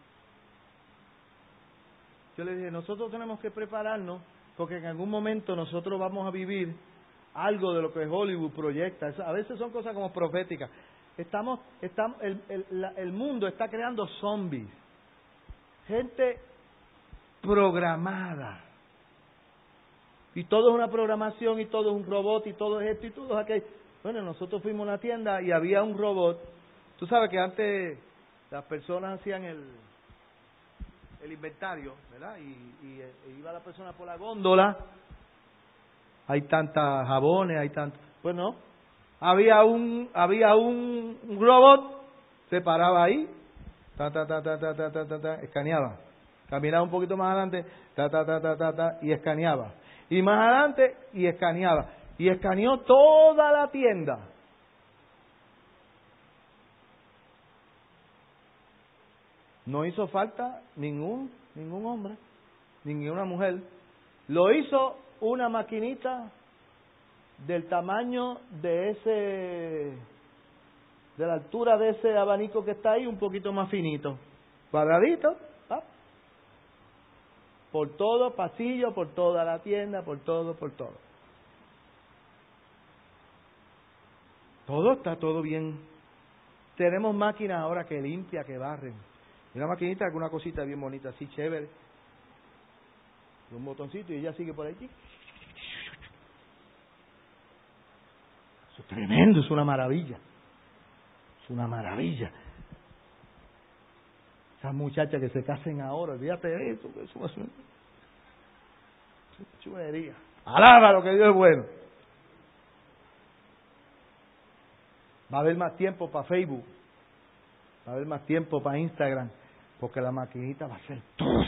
Yo le dije, nosotros tenemos que prepararnos porque en algún momento nosotros vamos a vivir algo de lo que Hollywood proyecta. A veces son cosas como proféticas. Estamos, estamos, el, el, la, el mundo está creando zombies, gente programada. Y todo es una programación, y todo es un robot, y todo es esto, y todo es aquello. Bueno, nosotros fuimos a una tienda y había un robot. Tú sabes que antes las personas hacían el... el inventario, ¿verdad? Y, y, y iba la persona por la góndola, hay tantas jabones, hay tantos... Pues no, había un había un, un robot, se paraba ahí, ta, ta, ta, ta, ta, ta, ta, ta, ta, escaneaba, caminaba un poquito más adelante, ta, ta, ta, ta, ta, ta, y escaneaba, y más adelante, y escaneaba, y escaneó toda la tienda. No hizo falta ningún ningún hombre, ninguna mujer. Lo hizo una maquinita del tamaño de ese, de la altura de ese abanico que está ahí, un poquito más finito, cuadradito, ¿ah? por todo pasillo, por toda la tienda, por todo, por todo. Todo está todo bien. Tenemos máquinas ahora que limpian, que barren. Una maquinita con una cosita bien bonita, así chévere. Un botoncito y ella sigue por allí. Eso es tremendo, es una maravilla. Es una maravilla. Esas muchachas que se casen ahora, olvídate de eso, eso es una chulería. Alaba lo que Dios es bueno. Va a haber más tiempo para Facebook, va a haber más tiempo para Instagram, porque la maquinita va a ser todo.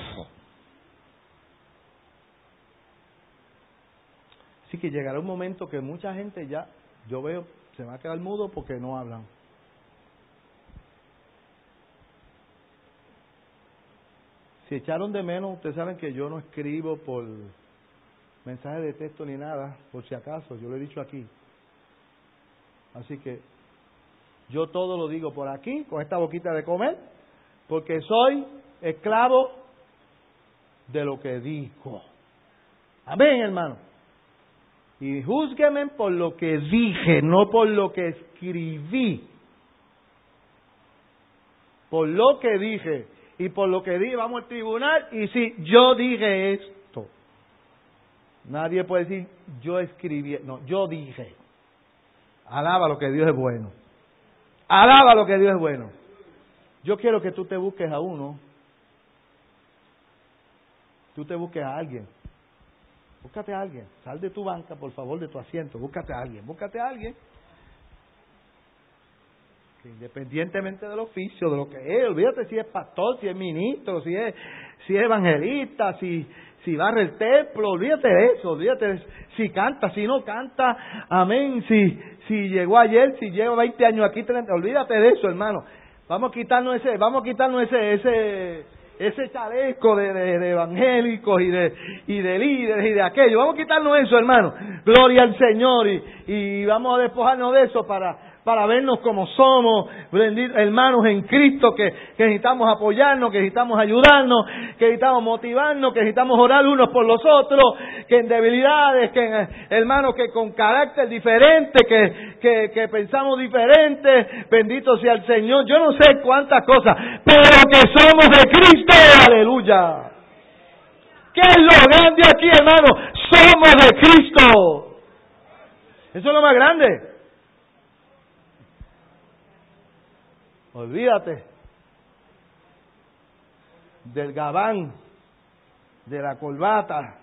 Así que llegará un momento que mucha gente ya, yo veo, se va a quedar mudo porque no hablan. Si echaron de menos, ustedes saben que yo no escribo por mensaje de texto ni nada, por si acaso, yo lo he dicho aquí. Así que yo todo lo digo por aquí, con esta boquita de comer, porque soy esclavo de lo que digo. Amén, hermano. Y júzguenme por lo que dije, no por lo que escribí. Por lo que dije. Y por lo que dije, vamos al tribunal, y si yo dije esto. Nadie puede decir, yo escribí, no, yo dije. Alaba lo que Dios es bueno. Alaba lo que Dios es bueno. Yo quiero que tú te busques a uno. Tú te busques a alguien. Búscate a alguien. Sal de tu banca, por favor, de tu asiento. Búscate a alguien. Búscate a alguien. Que independientemente del oficio, de lo que es, olvídate si es pastor, si es ministro, si es, si es evangelista, si, si barre el templo, olvídate de eso, olvídate de, si canta, si no canta, amén, si, si llegó ayer, si lleva veinte años aquí, treinta, olvídate de eso, hermano. Vamos a quitarnos ese, vamos a quitarnos ese, ese, ese chaleco de, de, de evangélicos y de, y de líderes y de aquello. Vamos a quitarnos eso, hermano. Gloria al Señor y, y vamos a despojarnos de eso para para vernos como somos, hermanos en Cristo, que, que necesitamos apoyarnos, que necesitamos ayudarnos, que necesitamos motivarnos, que necesitamos orar unos por los otros, que en debilidades, que en, hermanos que con carácter diferente, que, que, que pensamos diferente, bendito sea el Señor. Yo no sé cuántas cosas, pero que somos de Cristo, aleluya. ¿Qué es lo grande aquí, hermano? Somos de Cristo. Eso es lo más grande. Olvídate del gabán, de la corbata,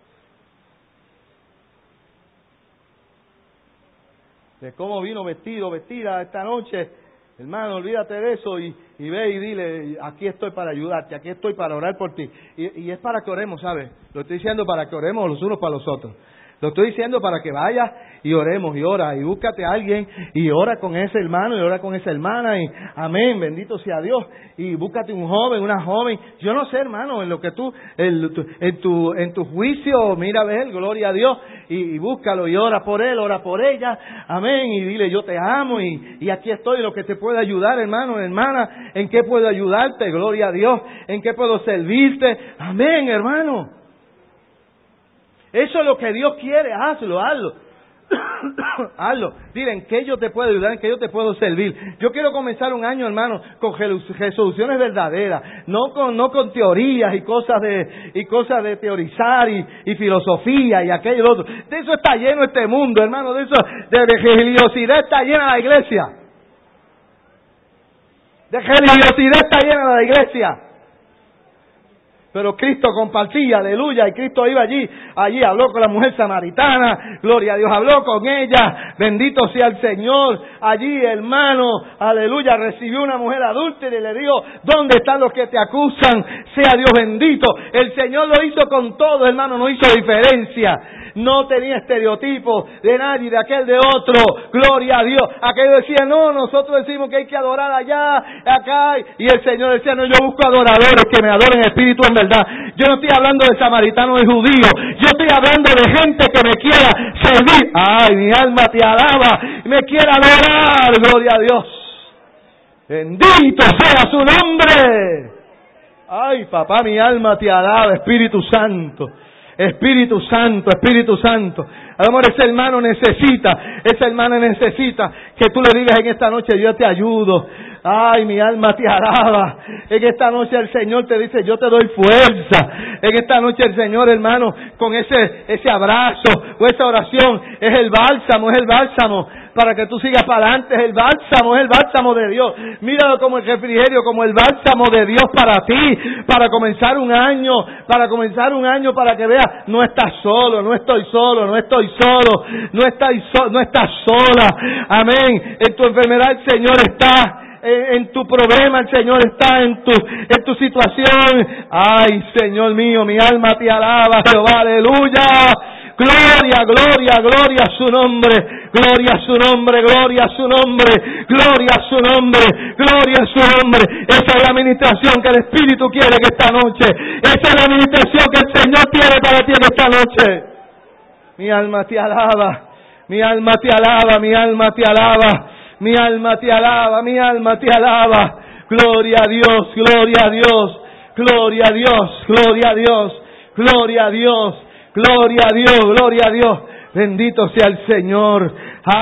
de cómo vino vestido, vestida esta noche. Hermano, olvídate de eso y, y ve y dile, aquí estoy para ayudarte, aquí estoy para orar por ti. Y, y es para que oremos, ¿sabes? Lo estoy diciendo para que oremos los unos para los otros. Lo estoy diciendo para que vayas y oremos y ora y búscate a alguien y ora con ese hermano y ora con esa hermana y amén, bendito sea Dios. Y búscate un joven, una joven. Yo no sé, hermano, en lo que tú, en tu, en tu, en tu juicio, mira a ver, gloria a Dios y, y búscalo y ora por él, ora por ella, amén. Y dile, yo te amo y, y aquí estoy, lo que te puede ayudar, hermano, hermana, en qué puedo ayudarte, gloria a Dios, en qué puedo servirte, amén, hermano. Eso es lo que Dios quiere, hazlo, hazlo. Hazlo. Dile, ¿en qué yo te puedo ayudar? ¿En qué yo te puedo servir? Yo quiero comenzar un año, hermano, con resoluciones verdaderas, no con no con teorías y cosas de y cosas de teorizar y, y filosofía y aquello y lo otro. De eso está lleno este mundo, hermano, de eso, de religiosidad está llena la iglesia. De religiosidad está llena la iglesia. Pero Cristo compartía, aleluya, y Cristo iba allí, allí habló con la mujer samaritana, gloria a Dios, habló con ella, bendito sea el Señor, allí hermano, aleluya, recibió una mujer adúltera y le dijo, ¿dónde están los que te acusan? Sea Dios bendito. El Señor lo hizo con todo, hermano, no hizo diferencia, no tenía estereotipos de nadie, de aquel, de otro, gloria a Dios. Aquello decía, no, nosotros decimos que hay que adorar allá, acá, y el Señor decía, no, yo busco adoradores que me adoren en espíritu en verdad. Yo no estoy hablando de samaritanos y judíos, yo estoy hablando de gente que me quiera servir. Ay, mi alma te alaba, me quiera adorar, gloria a Dios. Bendito sea su nombre. Ay, papá, mi alma te alaba, Espíritu Santo. Espíritu Santo, Espíritu Santo. Amor, ese hermano necesita, esa hermana necesita que tú le digas en esta noche, yo te ayudo. Ay, mi alma te alaba. En esta noche el Señor te dice, yo te doy fuerza. En esta noche el Señor, hermano, con ese, ese abrazo o esa oración, es el bálsamo, es el bálsamo para que tú sigas para adelante. Es el bálsamo, es el bálsamo de Dios. Míralo como el refrigerio, como el bálsamo de Dios para ti, para comenzar un año, para comenzar un año, para que veas, no estás solo, no estoy solo, no estoy solo, no estás, so, no estás sola. Amén. En tu enfermedad el Señor está. En, en tu problema el Señor está, en tu, en tu situación. Ay, Señor mío, mi alma te alaba, Jehová, aleluya. Gloria, gloria, gloria a su nombre, gloria a su nombre, gloria a su nombre, gloria a su nombre, gloria a su nombre. Esa es la administración que el Espíritu quiere que esta noche, esa es la administración que el Señor tiene para ti en esta noche. Mi alma te alaba, mi alma te alaba, mi alma te alaba, mi alma te alaba, mi alma te alaba. Gloria a Dios, gloria a Dios, gloria a Dios, gloria a Dios, gloria a Dios. Gloria a Dios, gloria a Dios. Bendito sea el Señor.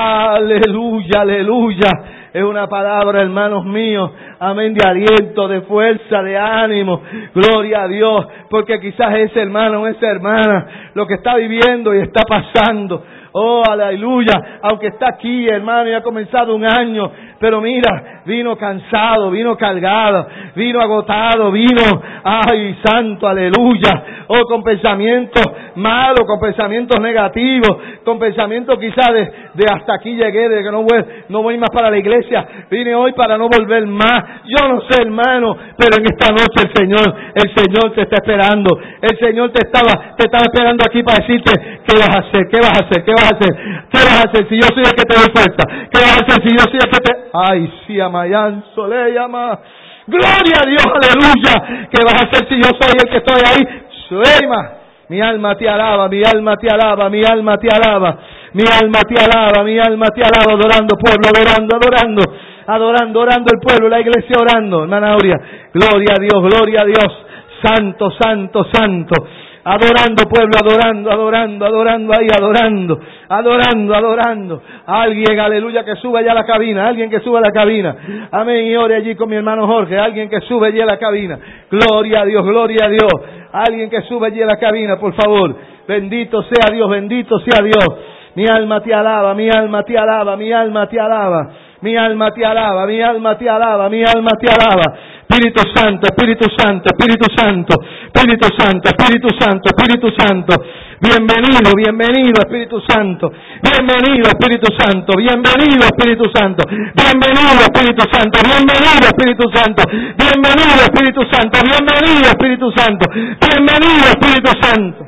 Aleluya, aleluya. Es una palabra, hermanos míos. Amén, de aliento, de fuerza, de ánimo. Gloria a Dios. Porque quizás ese hermano o esa hermana lo que está viviendo y está pasando. Oh, aleluya. Aunque está aquí, hermano, y ha comenzado un año. Pero mira, vino cansado, vino cargado, vino agotado, vino, ay, santo, aleluya. Oh, con pensamientos malos, con pensamientos negativos, con pensamientos quizás de, de hasta aquí llegué, de que no voy, no voy más para la iglesia, vine hoy para no volver más. Yo no sé, hermano, pero en esta noche el Señor, el Señor te está esperando. El Señor te estaba, te estaba esperando aquí para decirte, ¿qué vas a hacer? ¿Qué vas a hacer? ¿Qué vas a hacer? ¿Qué vas a hacer si yo soy el que te doy fuerza? ¿Qué vas a hacer si yo soy el que te... Ay, sí, Amayan, Sole, llama. Gloria a Dios, aleluya. ¿Qué vas a hacer si yo soy el que estoy ahí? Suema. Mi alma te alaba, mi alma te alaba, mi alma te alaba. Mi alma te alaba, mi alma te alaba, adorando pueblo, adorando, adorando. Adorando, orando el pueblo, la iglesia orando. Hermana Aurea, gloria a Dios, gloria a Dios. Santo, santo, santo. Adorando pueblo, adorando, adorando, adorando ahí, adorando, adorando, adorando. Alguien, aleluya, que suba ya a la cabina, alguien que suba a la cabina. Amén, y ore allí con mi hermano Jorge, alguien que sube allí a la cabina. Gloria a Dios, gloria a Dios. Alguien que sube allí a la cabina, por favor. Bendito sea Dios, bendito sea Dios. Mi alma te alaba, mi alma te alaba, mi alma te alaba. Mi alma te alaba, mi alma te alaba, mi alma te alaba. Espíritu Santo, Espíritu Santo, Espíritu Santo, Espíritu Santo, Espíritu Santo, Espíritu Santo. Bienvenido, bienvenido Espíritu Santo. Bienvenido Espíritu Santo, bienvenido Espíritu Santo. Bienvenido Espíritu Santo, bienvenido Espíritu Santo. Bienvenido Espíritu Santo, bienvenido Espíritu Santo. Bienvenido Espíritu Santo.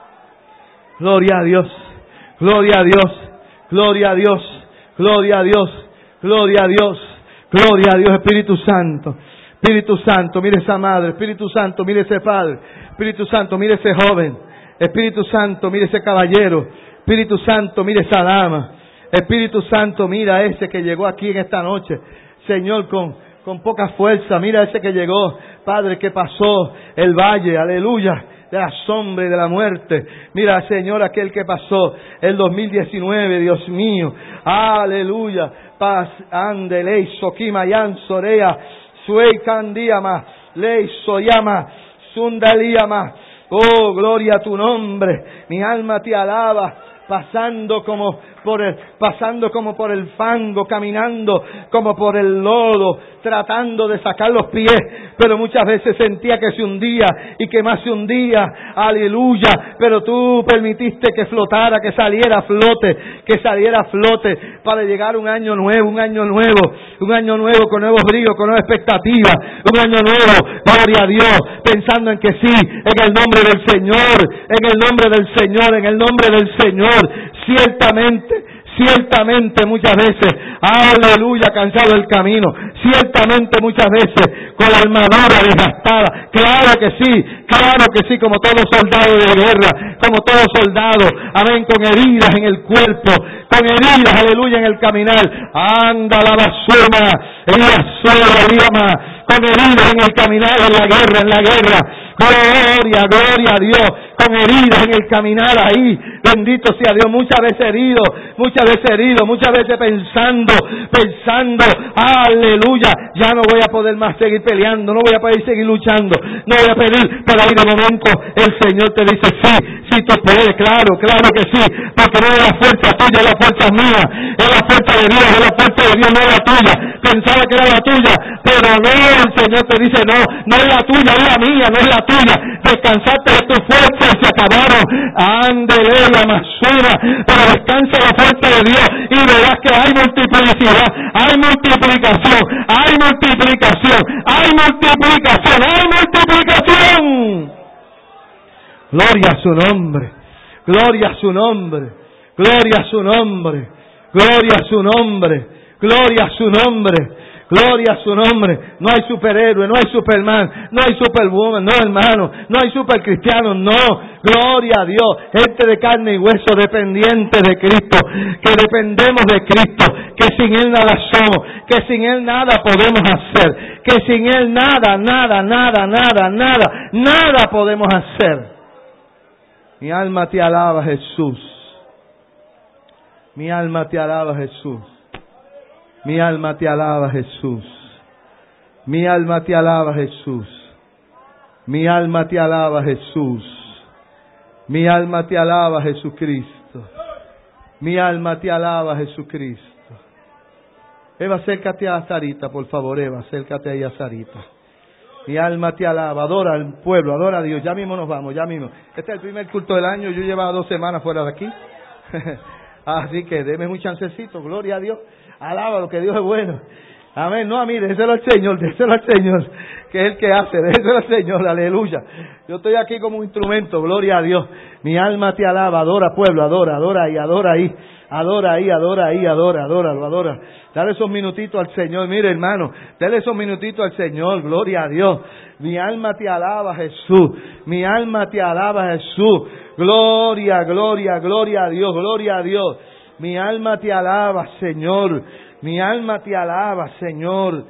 Gloria a Dios, gloria a Dios, gloria a Dios, gloria a Dios. Gloria a Dios, gloria a Dios, Espíritu Santo, Espíritu Santo, mire esa madre, Espíritu Santo, mire ese padre, Espíritu Santo, mire ese joven, Espíritu Santo, mire ese caballero, Espíritu Santo, mire esa dama, Espíritu Santo, mira a ese que llegó aquí en esta noche, Señor, con, con poca fuerza, mira a ese que llegó, Padre, que pasó el valle, aleluya, de la sombra y de la muerte. Mira, Señor, aquel que pasó el dos mil diecinueve, Dios mío, aleluya. Paz, ande, ley, soquima, yan, sorea, suey, candiama, ley, soyama, sundaliama. Oh, gloria a tu nombre. Mi alma te alaba, pasando como por el, pasando como por el fango, caminando como por el lodo, tratando de sacar los pies, pero muchas veces sentía que se hundía y que más se hundía, aleluya, pero tú permitiste que flotara, que saliera a flote, que saliera a flote, para llegar un año nuevo, un año nuevo, un año nuevo con nuevos bríos, con nueva expectativa, un año nuevo, gloria a Dios, pensando en que sí, en el nombre del Señor, en el nombre del Señor, en el nombre del Señor, ciertamente, ciertamente muchas veces, aleluya, cansado el camino, ciertamente muchas veces con la armadura desgastada, claro que sí, claro que sí, como todo soldado de guerra, como todo soldado, amén, con heridas en el cuerpo, con heridas, aleluya, en el caminar, anda la basura, en la sola, con heridas en el caminar, en la guerra, en la guerra. Gloria, gloria a Dios, con heridas en el caminar ahí. Bendito sea Dios, muchas veces herido, muchas veces herido, muchas veces pensando, pensando, aleluya, ya no voy a poder más seguir peleando, no voy a poder seguir luchando, no voy a pedir, pero ahí de momento el Señor te dice, sí, sí tú puedes, claro, claro que sí, porque no es la fuerza tuya, es la fuerza mía, es la fuerza de Dios, es la fuerza de Dios, no es la tuya. Pensaba que era la tuya, pero no, el Señor te dice, no, no es la tuya, es la mía, no es la tuya. Descansaste de tu fuerza y se acabaron. Ándele la masura, pero descansa la fuerza de Dios y verás que hay multiplicidad, hay multiplicación, hay multiplicación, hay multiplicación, hay multiplicación. Gloria a su nombre, gloria a su nombre, gloria a su nombre, gloria a su nombre, gloria a su nombre. Gloria a su nombre. No hay superhéroe, no hay Superman, no hay Superwoman, no hermano, no hay supercristianos, no. Gloria a Dios. Gente de carne y hueso dependiente de Cristo, que dependemos de Cristo, que sin Él nada somos, que sin Él nada podemos hacer, que sin Él nada, nada, nada, nada, nada, nada podemos hacer. Mi alma te alaba, Jesús. Mi alma te alaba, Jesús. Mi alma te alaba, Jesús. Mi alma te alaba, Jesús. Mi alma te alaba, Jesús. Mi alma te alaba, Jesucristo. Mi alma te alaba, Jesucristo. Eva, acércate a Sarita, por favor, Eva, acércate ahí a Sarita. Mi alma te alaba, adora al pueblo, adora a Dios. Ya mismo nos vamos, ya mismo. Este es el primer culto del año, yo llevaba dos semanas fuera de aquí. Así que deme un chancecito, gloria a Dios. Alaba lo que Dios es bueno. Amén. No a mí, déselo al Señor, déselo al Señor, que es el que hace, déselo al Señor, aleluya. Yo estoy aquí como un instrumento, gloria a Dios. Mi alma te alaba, adora pueblo, adora, adora ahí, adora ahí, adora ahí, adora ahí, adora, adora, lo adora. Dale esos minutitos al Señor, mire hermano, dale esos minutitos al Señor, gloria a Dios. Mi alma te alaba, Jesús, mi alma te alaba, Jesús. Gloria, gloria, gloria a Dios, gloria a Dios. Mi alma te alaba, Señor. Mi alma te alaba, Señor.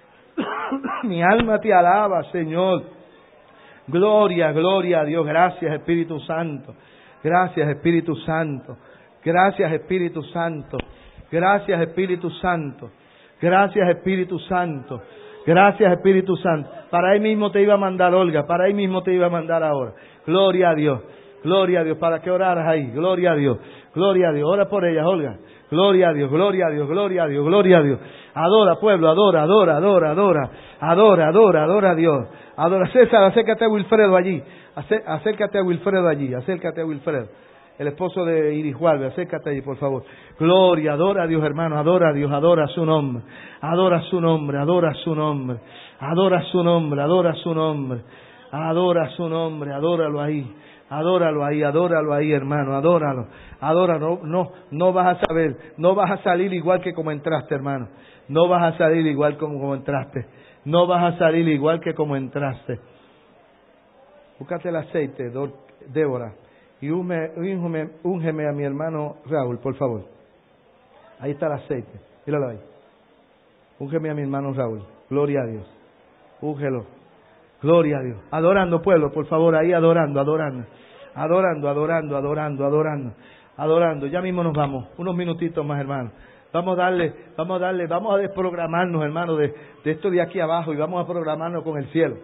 Mi alma te alaba, Señor. Gloria, gloria a Dios. Gracias, Espíritu Santo. Gracias, Espíritu Santo. Gracias, Espíritu Santo. Gracias, Espíritu Santo. Gracias, Espíritu Santo. Gracias, Espíritu Santo. Para ahí mismo te iba a mandar Olga. Para ahí mismo te iba a mandar ahora. Gloria a Dios. Gloria a Dios. Para que oraras ahí. Gloria a Dios. Gloria a Dios. Ora por ella, Olga. Gloria a Dios, gloria a Dios, gloria a Dios, gloria a Dios. Adora, pueblo, adora, adora, adora, adora. Adora, adora, adora a Dios. Adora. César, acércate a Wilfredo allí. Acércate a Wilfredo allí. Acércate a Wilfredo. El esposo de Iris Juárez. Acércate allí, por favor. Gloria, adora a Dios, hermano. Adora a Dios, adora su nombre. Adora su nombre, adora su nombre. Adora su nombre, adora su nombre. Adora su nombre, adóralo ahí. Adóralo ahí, adóralo ahí, hermano, adóralo, adóralo, no, no, no vas a saber, no vas a salir igual que como entraste, hermano, no vas a salir igual como, como entraste, no vas a salir igual que como entraste. Búscate el aceite, Débora, y úngeme, úngeme, úngeme a mi hermano Raúl, por favor. Ahí está el aceite, míralo ahí. Úngeme a mi hermano Raúl, gloria a Dios, úngelo. Gloria a Dios. Adorando, pueblo, por favor, ahí adorando, adorando. Adorando, adorando, adorando, adorando. Adorando. Ya mismo nos vamos. Unos minutitos más, hermano. Vamos a darle, vamos a darle, vamos a desprogramarnos, hermano, de, de esto de aquí abajo y vamos a programarnos con el cielo.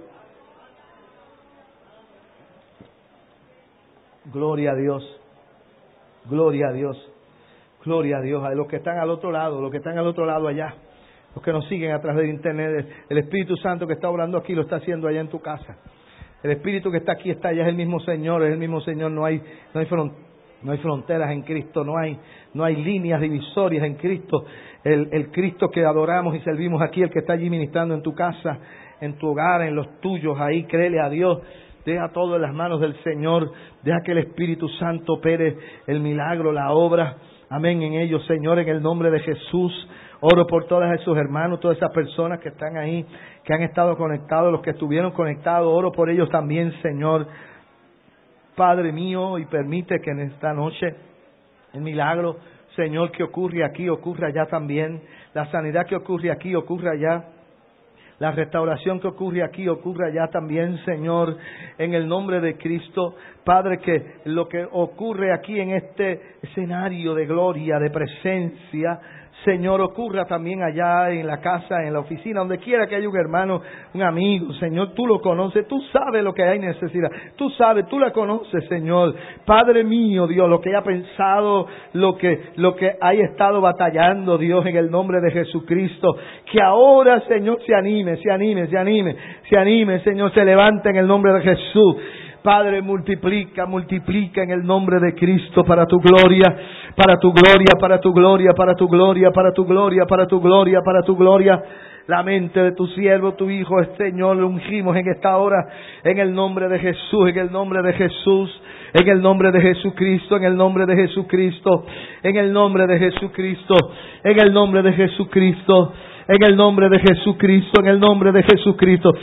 Gloria a Dios. Gloria a Dios. Gloria a Dios. A los que están al otro lado, los que están al otro lado allá. Los que nos siguen a través de internet, el Espíritu Santo que está orando aquí lo está haciendo allá en tu casa. El Espíritu que está aquí está allá, es el mismo Señor, es el mismo Señor. No hay, no hay, front, no hay fronteras en Cristo, no hay, no hay líneas divisorias en Cristo. El, el Cristo que adoramos y servimos aquí, el que está allí ministrando en tu casa, en tu hogar, en los tuyos, ahí, créele a Dios. Deja todo en las manos del Señor. Deja que el Espíritu Santo opere el milagro, la obra. Amén en ellos, Señor, en el nombre de Jesús. Oro por todos esos hermanos, todas esas personas que están ahí, que han estado conectados, los que estuvieron conectados. Oro por ellos también, Señor. Padre mío, y permite que en esta noche el milagro, Señor, que ocurre aquí, ocurra allá también. La sanidad que ocurre aquí, ocurra allá. La restauración que ocurre aquí ocurre allá también, Señor, en el nombre de Cristo. Padre, que lo que ocurre aquí en este escenario de gloria, de presencia, Señor, ocurra también allá en la casa, en la oficina, donde quiera que haya un hermano, un amigo. Señor, tú lo conoces, tú sabes lo que hay necesidad. Tú sabes, tú la conoces, Señor. Padre mío, Dios, lo que haya pensado, lo que, lo que haya estado batallando, Dios, en el nombre de Jesucristo. Que ahora, Señor, se anime, se anime, se anime, se anime, Señor, se levante en el nombre de Jesús. Padre, multiplica, multiplica en el nombre de Cristo para tu gloria, para tu gloria, para tu gloria, para tu gloria, para tu gloria, para tu gloria, para tu gloria. La mente de tu siervo, tu Hijo, Señor, lo ungimos en esta hora, en el nombre de Jesús, en el nombre de Jesús, en el nombre de Jesucristo, en el nombre de Jesucristo, en el nombre de Jesucristo, en el nombre de Jesucristo, en el nombre de Jesucristo, en el nombre de Jesucristo.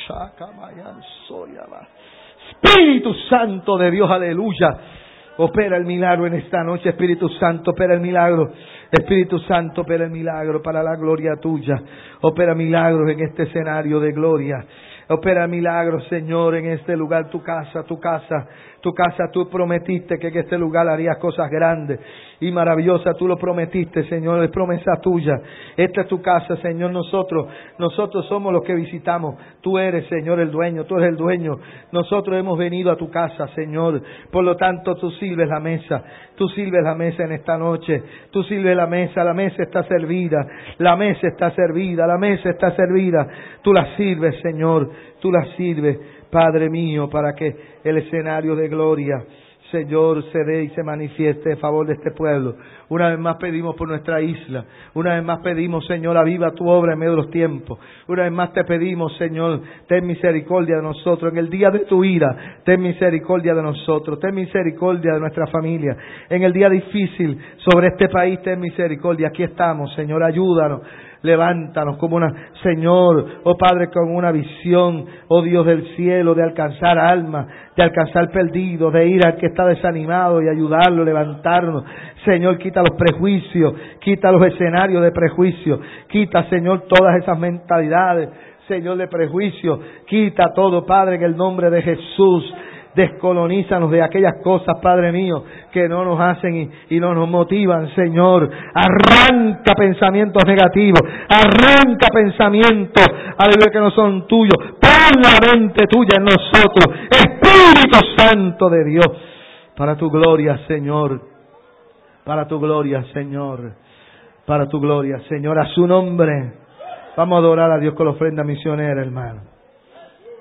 Espíritu Santo de Dios, aleluya. Opera el milagro en esta noche, Espíritu Santo, opera el milagro. Espíritu Santo, opera el milagro para la gloria tuya. Opera milagros en este escenario de gloria. Opera milagros, Señor, en este lugar, tu casa, tu casa, tu casa. Tú prometiste que en este lugar harías cosas grandes y maravillosas. Tú lo prometiste, Señor, es promesa tuya. Esta es tu casa, Señor. Nosotros, nosotros somos los que visitamos. Tú eres, Señor, el dueño. Tú eres el dueño. Nosotros hemos venido a tu casa, Señor. Por lo tanto, tú sirves la mesa. Tú sirves la mesa en esta noche. Tú sirves la mesa. La mesa está servida. La mesa está servida. La mesa está servida. Tú la sirves, Señor. Tú la sirves, Padre mío, para que el escenario de gloria, Señor, se dé y se manifieste en favor de este pueblo. Una vez más pedimos por nuestra isla. Una vez más pedimos, Señor, aviva tu obra en medio de los tiempos. Una vez más te pedimos, Señor, ten misericordia de nosotros. En el día de tu ira, ten misericordia de nosotros. Ten misericordia de nuestra familia. En el día difícil sobre este país, ten misericordia. Aquí estamos, Señor, ayúdanos. Levántanos como una, Señor, oh Padre, con una visión, oh Dios del cielo, de alcanzar almas, de alcanzar perdidos, de ir al que está desanimado y ayudarlo, levantarnos. Señor, quita los prejuicios, quita los escenarios de prejuicio, quita, Señor, todas esas mentalidades, Señor, de prejuicio, quita todo, Padre, en el nombre de Jesús. Descolonízanos de aquellas cosas, Padre mío, que no nos hacen y, y no nos motivan, Señor. Arranca pensamientos negativos, arranca pensamientos, aleluya, que no son tuyos. Pon la mente tuya en nosotros, Espíritu Santo de Dios, para tu gloria, Señor, para tu gloria, Señor, para tu gloria, Señor, a su nombre. Vamos a adorar a Dios con la ofrenda misionera, hermano.